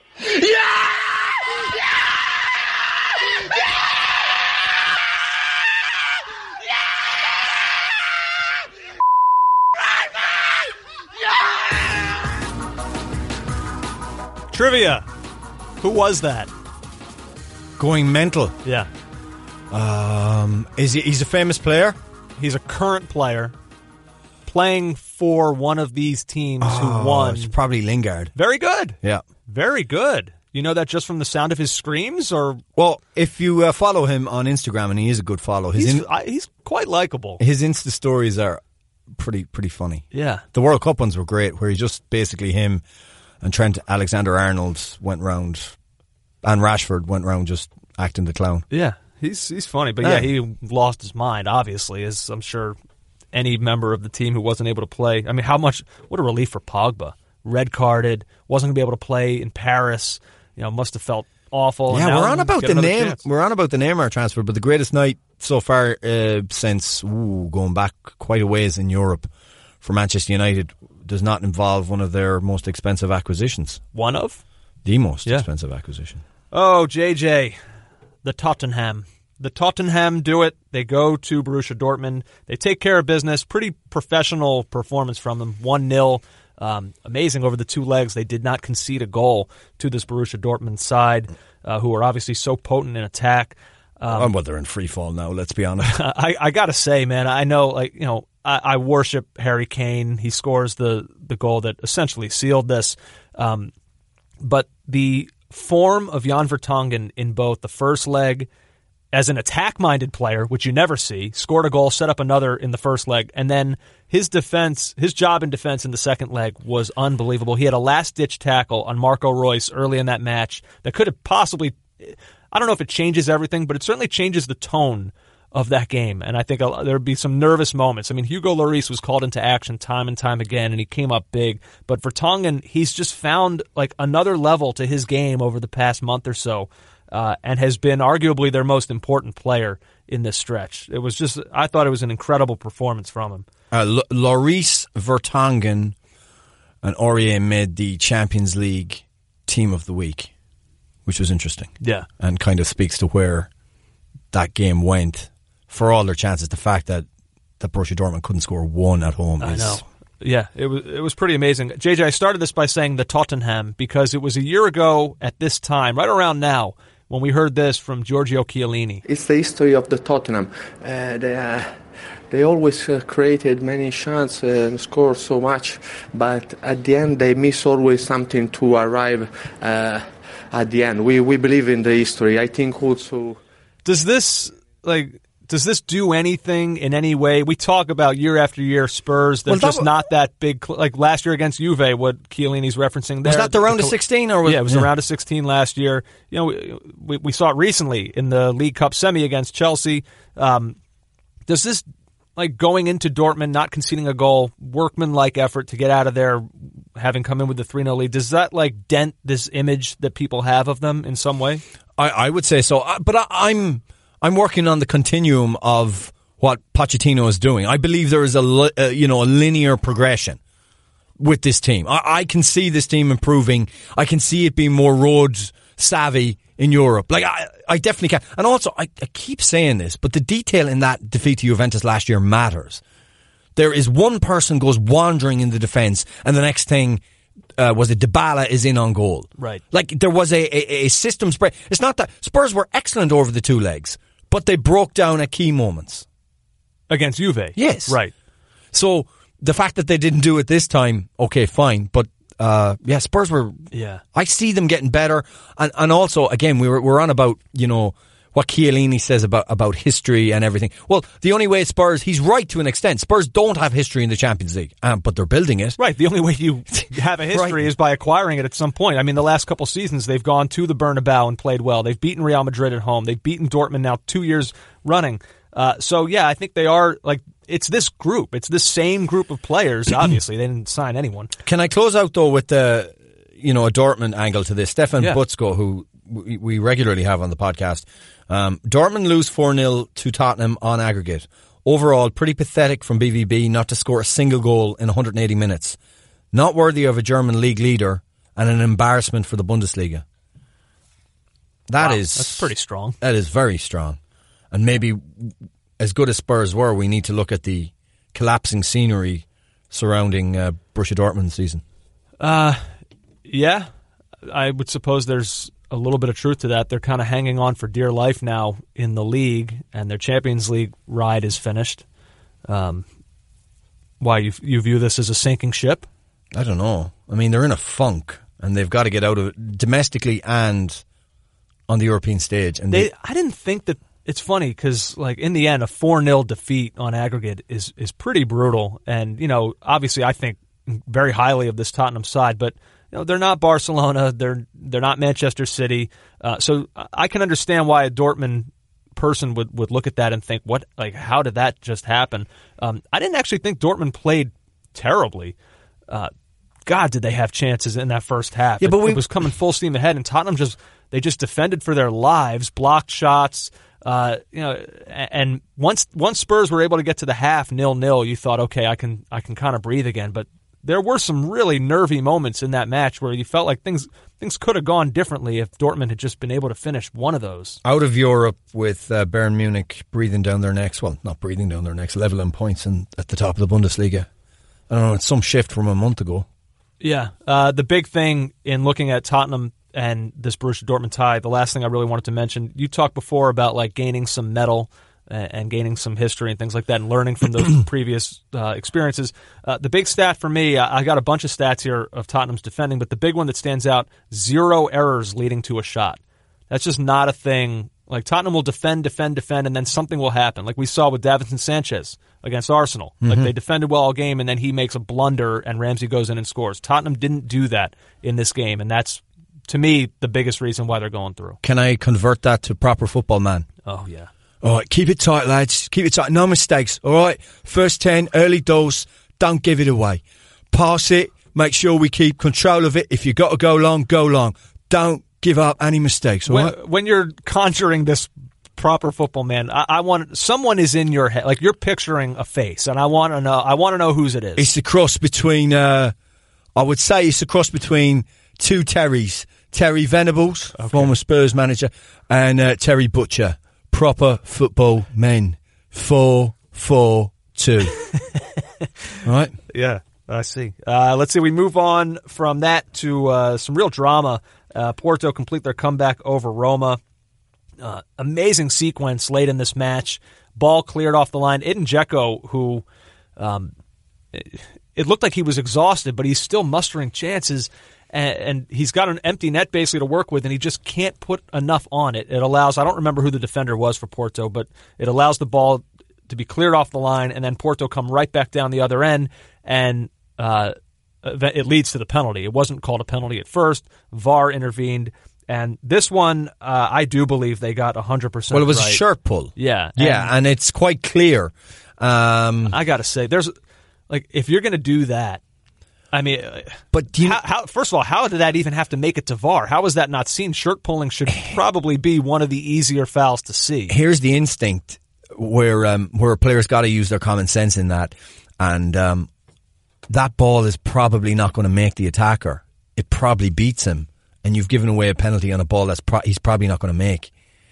Trivia. Who was that? Going mental. Yeah. He's a famous player? He's a current player playing for one of these teams who won. It's probably Lingard. Very good. Yeah. Very good. You know that just from the sound of his screams? Or well, if you follow him on Instagram, and he is a good follow. He's quite likable. His Insta stories are pretty funny. Yeah. The World Cup ones were great, where he just basically him and Trent Alexander-Arnold went round, and Rashford went round just acting the clown. Yeah, he's funny. But yeah, he lost his mind, obviously, as I'm sure any member of the team who wasn't able to play. I mean, what a relief for Pogba. Red carded, wasn't going to be able to play in Paris. You know, must have felt awful. Yeah, we're on about the name. We're on about the Neymar transfer, but the greatest night so far since going back quite a ways in Europe for Manchester United does not involve one of their most expensive acquisitions. One of? The most expensive acquisition. Oh, JJ, the Tottenham. The Tottenham do it. They go to Borussia Dortmund. They take care of business. Pretty professional performance from them. 1-0. Amazing over the 2 legs. They did not concede a goal to this Borussia Dortmund side, who are obviously so potent in attack. Well, they're in free fall now, let's be honest. I got to say, man, I know, I worship Harry Kane. He scores the goal that essentially sealed this. But the form of Jan Vertonghen in both the first leg as an attack-minded player, which you never see, scored a goal, set up another in the first leg, and then his job in defense in the second leg was unbelievable. He had a last-ditch tackle on Marco Reus early in that match that could have possibly, I don't know if it changes everything, but it certainly changes the tone of that game, and I think there would be some nervous moments. I mean, Hugo Lloris was called into action time and time again, and he came up big, but Vertonghen, he's just found like another level to his game over the past month or so, and has been arguably their most important player in this stretch. I thought it was an incredible performance from him. Lloris, Vertonghen, and Aurier made the Champions League Team of the Week, which was interesting. Yeah. And kind of speaks to where that game went. For all their chances, the fact that Borussia Dortmund couldn't score 1 at home I know. Yeah, it was pretty amazing. JJ, I started this by saying the Tottenham because it was a year ago at this time, right around now, when we heard this from Giorgio Chiellini. It's the history of the Tottenham. They always created many chances and scored so much, but at the end they miss always something to arrive at the end. We believe in the history. I think also... Does this, Does this do anything in any way? We talk about year after year Spurs. They're just not that big. Like last year against Juve, what Chiellini's referencing there. Was that the round of 16? Or it was the round of 16 last year. You know, we saw it recently in the League Cup semi against Chelsea. Does this, like going into Dortmund, not conceding a goal, workman-like effort to get out of there, having come in with the 3-0 lead, does that like dent this image that people have of them in some way? I would say so. But I'm working on the continuum of what Pochettino is doing. I believe there is a linear progression with this team. I can see this team improving. I can see it being more road savvy in Europe. Like I definitely can. And also, I keep saying this, but the detail in that defeat to Juventus last year matters. There is one person goes wandering in the defence, and the next thing was it Dybala is in on goal. Right. Like there was a system spread. It's not that Spurs were excellent over the two legs, but they broke down at key moments. Against Juve? Yes. Right. So the fact that they didn't do it this time, okay, fine. But Spurs were. Yeah. I see them getting better, and also again we're on about what Chiellini says about history and everything. Well, the only way Spurs, he's right to an extent. Spurs don't have history in the Champions League, but they're building it. Right. The only way you have a history is by acquiring it at some point. I mean, the last couple seasons they've gone to the Bernabeu and played well. They've beaten Real Madrid at home. They've beaten Dortmund now 2 years running. I think they are like. It's this group. It's this same group of players. Obviously, they didn't sign anyone. Can I close out though with a Dortmund angle to this? Stefan Butzko, who we regularly have on the podcast. Dortmund lose 4-0 to Tottenham on aggregate. Overall, pretty pathetic from BVB not to score a single goal in 180 minutes. Not worthy of a German league leader and an embarrassment for the Bundesliga. That's pretty strong. That is very strong. And maybe as good as Spurs were, we need to look at the collapsing scenery surrounding Borussia Dortmund's season. Yeah, I would suppose there's a little bit of truth to that. They're kind of hanging on for dear life now in the league, and their Champions League ride is finished. Why, you view this as a sinking ship? I don't know. I mean, they're in a funk, and they've got to get out of it domestically and on the European stage. And I didn't think that. It's funny because, like, in the end, a 4-0 defeat on aggregate is pretty brutal. And, obviously I think very highly of this Tottenham side, but they're not Barcelona. They're not Manchester City. So I can understand why a Dortmund person would look at that and think, how did that just happen? I didn't actually think Dortmund played terribly. God, did they have chances in that first half. Yeah, but it was coming full steam ahead, and Tottenham just defended for their lives, blocked shots. And once Spurs were able to get to the half 0-0, you thought, okay, I can kind of breathe again. But there were some really nervy moments in that match where you felt like things could have gone differently if Dortmund had just been able to finish one of those. Out of Europe with Bayern Munich breathing down their necks, well, not breathing down their necks, leveling points at the top of the Bundesliga. I don't know, it's some shift from a month ago. Yeah, the big thing in looking at Tottenham and this Borussia Dortmund tie, the last thing I really wanted to mention, you talked before about like gaining some metal and gaining some history and things like that and learning from those previous experiences. The big stat for me, I got a bunch of stats here of Tottenham's defending, but the big one that stands out, 0 errors leading to a shot. That's just not a thing. Like Tottenham will defend, and then something will happen. Like we saw with Davinson Sanchez against Arsenal. Mm-hmm. Like they defended well all game, and then he makes a blunder, and Ramsey goes in and scores. Tottenham didn't do that in this game, and that's, to me, the biggest reason why they're going through. Can I convert that to proper football, man? Oh, yeah. All right, keep it tight, lads. Keep it tight. No mistakes, all right? First 10, early dose. Don't give it away. Pass it. Make sure we keep control of it. If you got to go long, go long. Don't give up any mistakes, all right? When you're conjuring this proper football, man, I want someone is in your head. Like you're picturing a face, and I want to know whose it is. It's the cross between, I would say it's the cross between two Terrys. Terry Venables, former Spurs manager, and Terry Butcher, proper football men. 4-4-2. Right? Yeah, I see. Let's see. We move on from that to some real drama. Porto complete their comeback over Roma. Amazing sequence late in this match. Ball cleared off the line. Edin Dzeko, who it looked like he was exhausted, but he's still mustering chances. and he's got an empty net basically to work with, and he just can't put enough on it. It allows, I don't remember who the defender was for Porto, but it allows the ball to be cleared off the line, and then Porto come right back down the other end, and it leads to the penalty. It wasn't called a penalty at first. VAR intervened. And this one, I do believe they got 100% Well, it was right. a shirt pull. Yeah. And it's quite clear. I got to say, there's like, if you're going to do that, I mean, but first of all, how did that even have to make it to VAR? How was that not seen? Shirt pulling should probably be one of the easier fouls to see. Here's the instinct where a player's got to use their common sense in that. And that ball is probably not going to make the attacker. It probably beats him. And you've given away a penalty on a ball he's probably not going to make.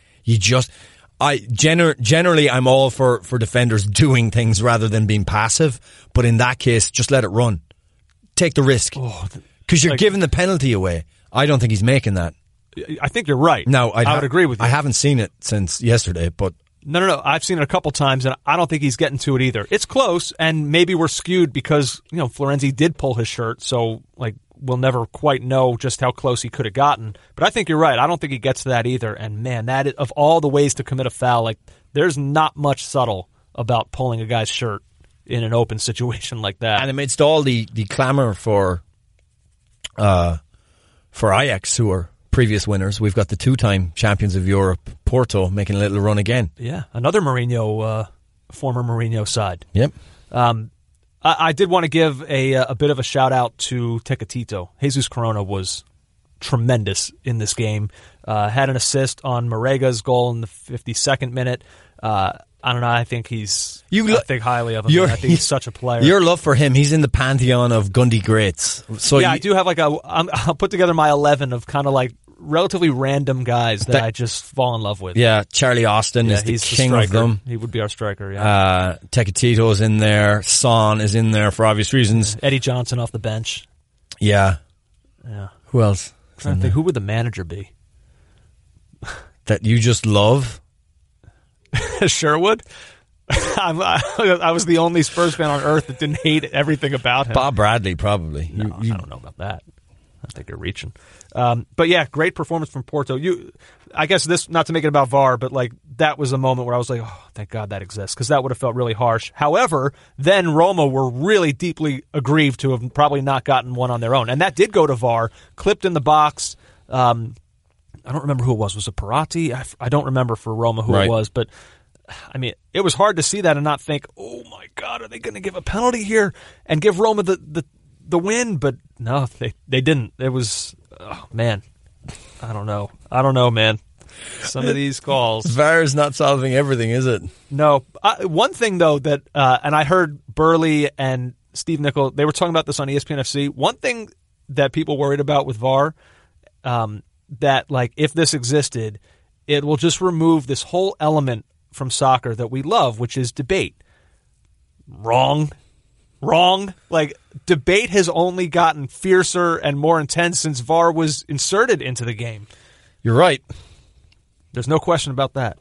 Generally, I'm all for defenders doing things rather than being passive. But in that case, just let it run. Take the risk. Because you're giving the penalty away. I don't think he's making that. I think you're right. No, I would agree with you. I haven't seen it since yesterday, but... No. I've seen it a couple times, and I don't think he's getting to it either. It's close, and maybe we're skewed because, Florenzi did pull his shirt, so, we'll never quite know just how close he could have gotten. But I think you're right. I don't think he gets to that either. And, man, of all the ways to commit a foul, there's not much subtle about pulling a guy's shirt in an open situation like that. And amidst all the clamour for Ajax, who are previous winners, we've got the two-time champions of Europe, Porto, making a little run again. Yeah, another Mourinho, former Mourinho side. Yep. I did want to give a bit of a shout-out to Tecatito. Jesus Corona was tremendous in this game. Had an assist on Marega's goal in the 52nd minute. I don't know. I think I think highly of him. I think he's such a player. Your love for him, he's in the pantheon of Gundy greats. So I do have I'll put together my 11 of kind of relatively random guys that I just fall in love with. Yeah, Charlie Austin is the king of them. He would be our striker, yeah. Tecatito's in there. Son is in there for obvious reasons. Eddie Johnson off the bench. Yeah. Yeah. Who else? I'm trying to think, who would the manager be? That you just love? Sherwood? I was the only Spurs fan on earth that didn't hate everything about him. Bob Bradley, probably. No, I don't know about that. I think you're reaching. But yeah, great performance from Porto. I guess this, not to make it about VAR, but that was a moment where I was like, oh, thank God that exists, because that would have felt really harsh. However, then Roma were really deeply aggrieved to have probably not gotten one on their own. And that did go to VAR, clipped in the box. I don't remember who it was. Was it Perotti? I don't remember for Roma who it was, but I mean, it was hard to see that and not think, oh my God, are they going to give a penalty here and give Roma the win? But no, they didn't. It was, oh man, I don't know, man. Some of these calls. VAR is not solving everything, is it? No. One thing though that, and I heard Burley and Steve Nicol, they were talking about this on ESPN FC. One thing that people worried about with VAR, that if this existed, it will just remove this whole element from soccer that we love, which is debate. Wrong. Debate has only gotten fiercer and more intense since VAR was inserted into the game. You're right. There's no question about that.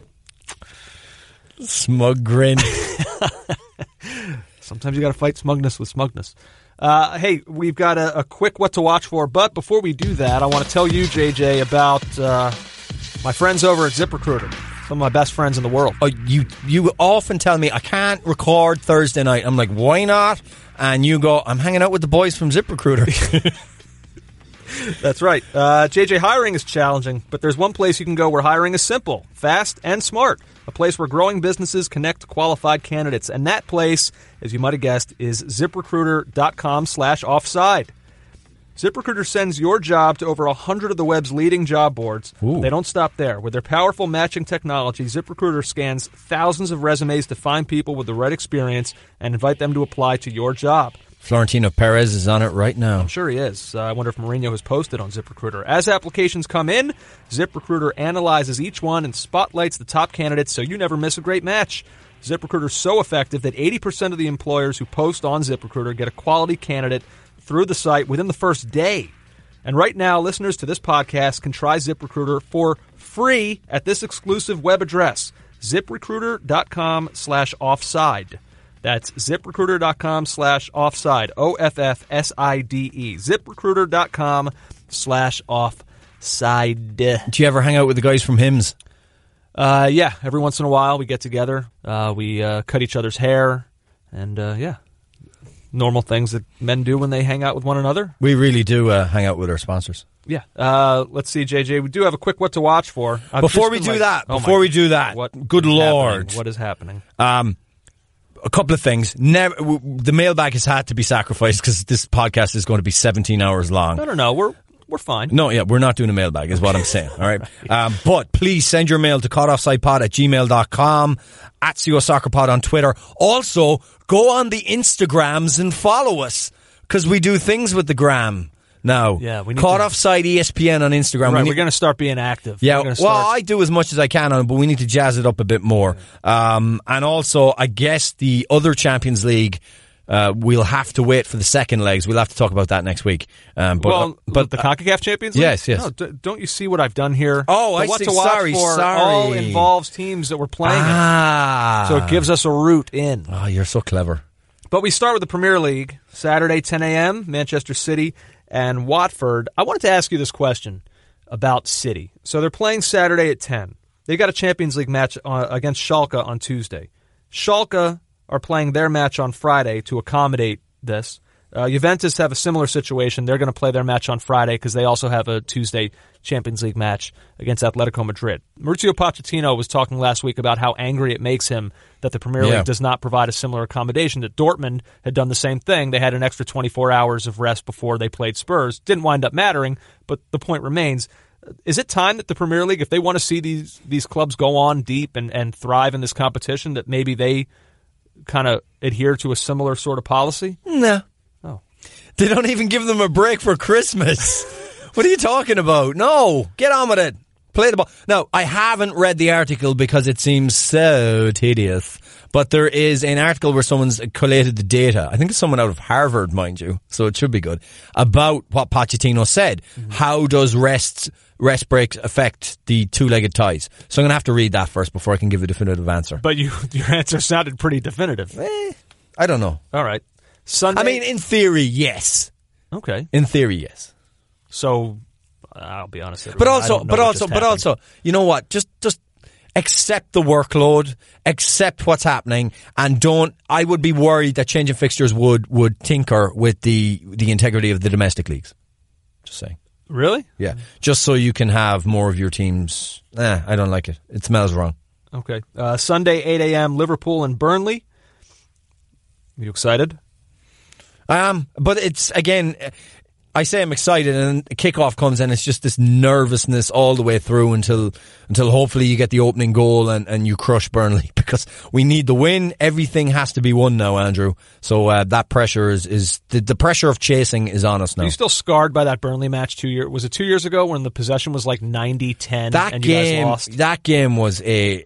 Smug grin. Sometimes you got to fight smugness with smugness. Hey, we've got a quick what to watch for, but before we do that, I want to tell you, JJ, about my friends over at ZipRecruiter. Some of my best friends in the world. Oh, you often tell me I can't record Thursday night. I'm like, why not? And you go, I'm hanging out with the boys from ZipRecruiter. That's right. JJ, hiring is challenging, but there's one place you can go where hiring is simple, fast, and smart. A place where growing businesses connect to qualified candidates. And that place, as you might have guessed, is ZipRecruiter.com/offside. ZipRecruiter sends your job to over 100 of the web's leading job boards. They don't stop there. With their powerful matching technology, ZipRecruiter scans thousands of resumes to find people with the right experience and invite them to apply to your job. Florentino Perez is on it right now. I'm sure he is. I wonder if Mourinho has posted on ZipRecruiter. As applications come in, ZipRecruiter analyzes each one and spotlights the top candidates so you never miss a great match. ZipRecruiter is so effective that 80% of the employers who post on ZipRecruiter get a quality candidate through the site within the first day. And right now, listeners to this podcast can try ZipRecruiter for free at this exclusive web address, ZipRecruiter.com/offside. That's ZipRecruiter.com/offside, OFFSIDE. ZipRecruiter.com/offside. /offside. Do you ever hang out with the guys from Hims? Yeah, every once in a while we get together. We cut each other's hair, and normal things that men do when they hang out with one another. We really do hang out with our sponsors. Yeah. Let's see, JJ. We do have a quick what to watch for. Before we do that, good Lord. What is happening? A couple of things. The mailbag has had to be sacrificed because this podcast is going to be 17 hours long. No. We're fine. No, yeah, we're not doing a mailbag is what I'm saying, all right? But please send your mail to cutoffsidepod@gmail.com, @COSoccerPod on Twitter. Also, go on the Instagrams and follow us because we do things with the gram now. Yeah, we need Offside ESPN on Instagram. Right, we're going to start being active. Yeah, I do as much as I can on it, but we need to jazz it up a bit more. And also, I guess the other Champions League... we'll have to wait for the second legs. We'll have to talk about that next week. But the CONCACAF Champions League? Yes. No, don't you see what I've done here? Oh, I what see. To watch Sorry. all involves teams that we're playing in. So it gives us a route in. Oh, you're so clever. But we start with the Premier League. Saturday, 10 a.m., Manchester City and Watford. I wanted to ask you this question about City. So they're playing Saturday at 10. They got a Champions League match against Schalke on Tuesday. Schalke are playing their match on Friday to accommodate this. Juventus have a similar situation. They're going to play their match on Friday because they also have a Tuesday Champions League match against Atletico Madrid. Mauricio Pochettino was talking last week about how angry it makes him that the Premier League does not provide a similar accommodation, that Dortmund had done the same thing. They had an extra 24 hours of rest before they played Spurs. Didn't wind up mattering, but the point remains. Is it time that the Premier League, if they want to see these clubs go on deep and thrive in this competition, that maybe they kind of adhere to a similar sort of policy? No. Oh. They don't even give them a break for Christmas. What are you talking about? No. Get on with it. Play the ball. Now, I haven't read the article because it seems so tedious, but there is an article where someone's collated the data. I think it's someone out of Harvard, mind you, so it should be good, about what Pochettino said. Mm-hmm. How does rest breaks affect the two-legged ties? So I'm going to have to read that first before I can give a definitive answer. But your answer sounded pretty definitive. I don't know. All right. Sunday. I mean, in theory, yes. Okay. In theory, yes. So, I'll be honest. But also, you know what? Just accept the workload, accept what's happening, and don't. I would be worried that changing fixtures would tinker with the integrity of the domestic leagues. Just saying. Really? Yeah. Just so you can have more of your teams. I don't like it. It smells wrong. Okay. Sunday, 8 a.m., Liverpool and Burnley. Are you excited? But it's, again, I say I'm excited, and the kickoff comes and it's just this nervousness all the way through until hopefully you get the opening goal and you crush Burnley, because we need the win. Everything has to be won now, Andrew. So that pressure is the pressure of chasing is on us now. Are you still scarred by that Burnley match 2 years? Was it 2 years ago when the possession was like 90-10 and you guys lost? That game was a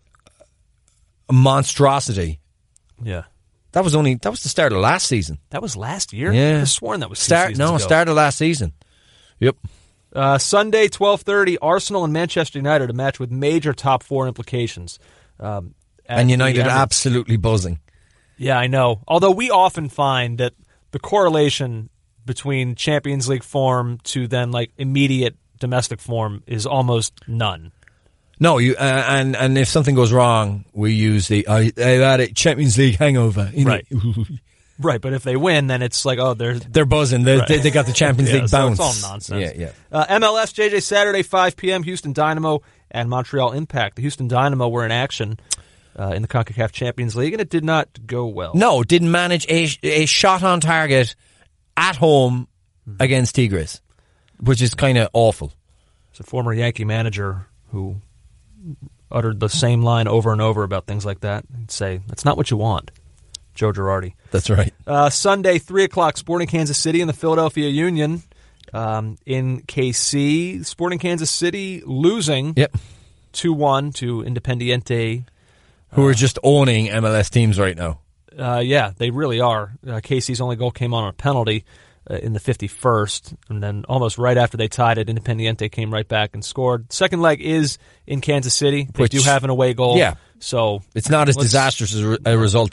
monstrosity. Yeah. That was the start of last season. That was last year? Yeah. I could have sworn that was start of last season. Yep. Sunday, 12:30, Arsenal and Manchester United, a match with major top four implications. And United absolutely buzzing. Yeah, I know. Although we often find that the correlation between Champions League form to then like immediate domestic form is almost none. No, and if something goes wrong, we use the I've had a Champions League hangover. Right. Right, but if they win, then it's like, oh, they're buzzing. They got the Champions League bounce. So it's all nonsense. Yeah. MLS, JJ, Saturday, 5 p.m., Houston Dynamo and Montreal Impact. The Houston Dynamo were in action in the CONCACAF Champions League, and it did not go well. No, didn't manage a shot on target at home against Tigres, which is kind of awful. It's a former Yankee manager who uttered the same line over and over about things like that. He'd say, that's not what you want. Joe Girardi. That's right. Sunday, 3 o'clock, Sporting Kansas City and the Philadelphia Union in KC. Sporting Kansas City losing 2-1 to Independiente. Who are just owning MLS teams right now. Yeah, they really are. KC's only goal came on a penalty in the 51st, and then almost right after they tied it, Independiente came right back and scored. Second leg is in Kansas City. They do have an away goal. Yeah. So it's not as disastrous a result as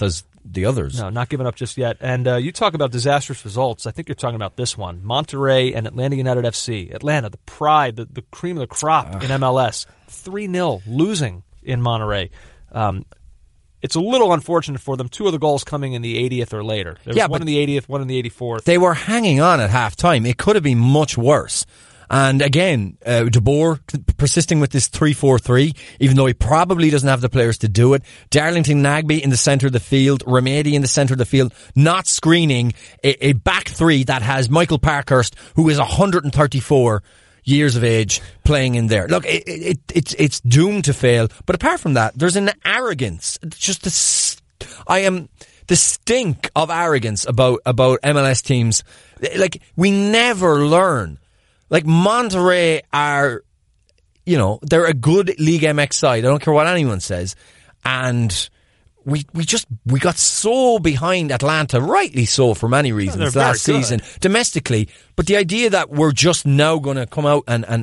the others. No, not giving up just yet. And you talk about disastrous results. I think you're talking about this one. Monterrey and Atlanta United FC. Atlanta, the pride, the cream of the crop in MLS. 3-0 losing in Monterrey. It's a little unfortunate for them. 2 of the goals coming in the 80th or later. There was one in the 80th, one in the 84th. They were hanging on at half-time. It could have been much worse. And again, De Boer persisting with this 3-4-3, even though he probably doesn't have the players to do it. Darlington Nagbe in the centre of the field, Remedi in the centre of the field, not screening a back three that has Michael Parkhurst, who is 134 years of age, playing in there. Look, it's doomed to fail. But apart from that, there's an arrogance. Just the stink of arrogance about MLS teams. Like, we never learn. Like, Monterrey are, they're a good League MX side. I don't care what anyone says. And we got so behind Atlanta, rightly so for many reasons, last season, domestically. But the idea that we're just now going to come out and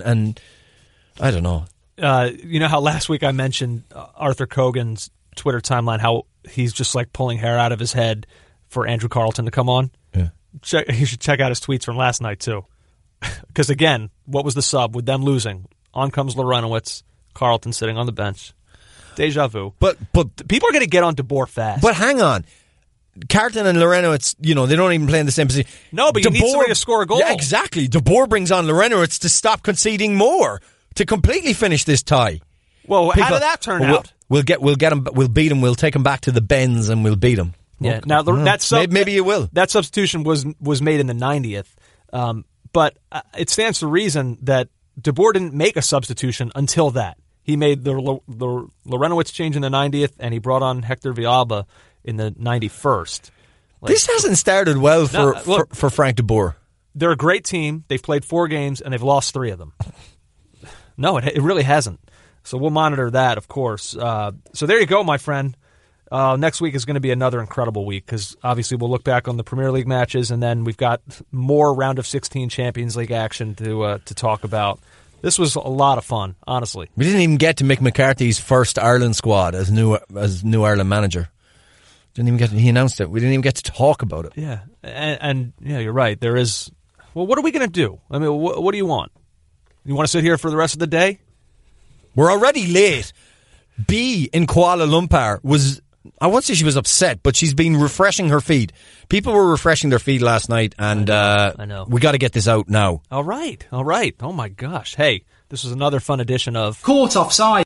I don't know. You know how last week I mentioned Arthur Kogan's Twitter timeline, how he's just like pulling hair out of his head for Andrew Carleton to come on? Yeah. You should check out his tweets from last night, too. Because, again, what was the sub with them losing? On comes Lorenowitz, Carleton sitting on the bench. Deja vu. But people are going to get on De Boer fast. But hang on. Carleton and Lorenowitz, they don't even play in the same position. No, but you need somebody to score a goal. Yeah, exactly. De Boer brings on Lorenowitz to stop conceding more, to completely finish this tie. Well, how did that turn out? We'll get him. We'll beat him. We'll take him back to the Benz and we'll beat him. Yeah. Okay. Now maybe you will. That substitution was made in the 90th. But it stands to reason that De Boer didn't make a substitution until that. He made the Lorenowitz change in the 90th, and he brought on Hector Villalba in the 91st. This hasn't started well for Frank De Boer. They're a great team. They've played 4 games, and they've lost 3 of them. No, it really hasn't. So we'll monitor that, of course. So there you go, my friend. Next week is going to be another incredible week because obviously we'll look back on the Premier League matches and then we've got more round of 16 Champions League action to talk about. This was a lot of fun, honestly. We didn't even get to Mick McCarthy's first Ireland squad as new Ireland manager. He announced it. We didn't even get to talk about it. Yeah, and yeah, you're right. There is. Well, what are we going to do? I mean, what do you want? You want to sit here for the rest of the day? We're already late. B in Kuala Lumpur was. I won't say she was upset, but she's been refreshing her feed. People were refreshing their feed last night, and I know. We got to get this out now. All right. Oh my gosh. Hey, this was another fun edition of Caught Offside.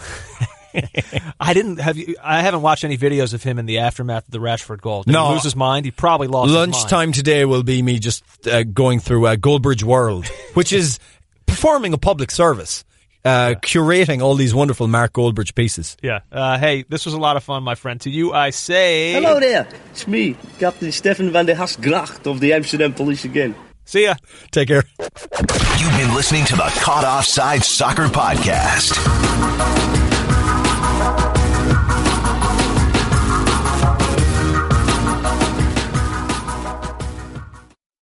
I haven't watched any videos of him in the aftermath of the Rashford goal. Did he lose his mind? He probably lost his mind. Lunchtime today will be me just going through Goldbridge World, which is performing a public service. Curating all these wonderful Mark Goldbridge pieces. Yeah. Hey, this was a lot of fun, my friend. To you, I say... Hello there. It's me, Captain Stefan van der Hasgracht of the Amsterdam Police again. See ya. Take care. You've been listening to the Caught Offside Soccer Podcast.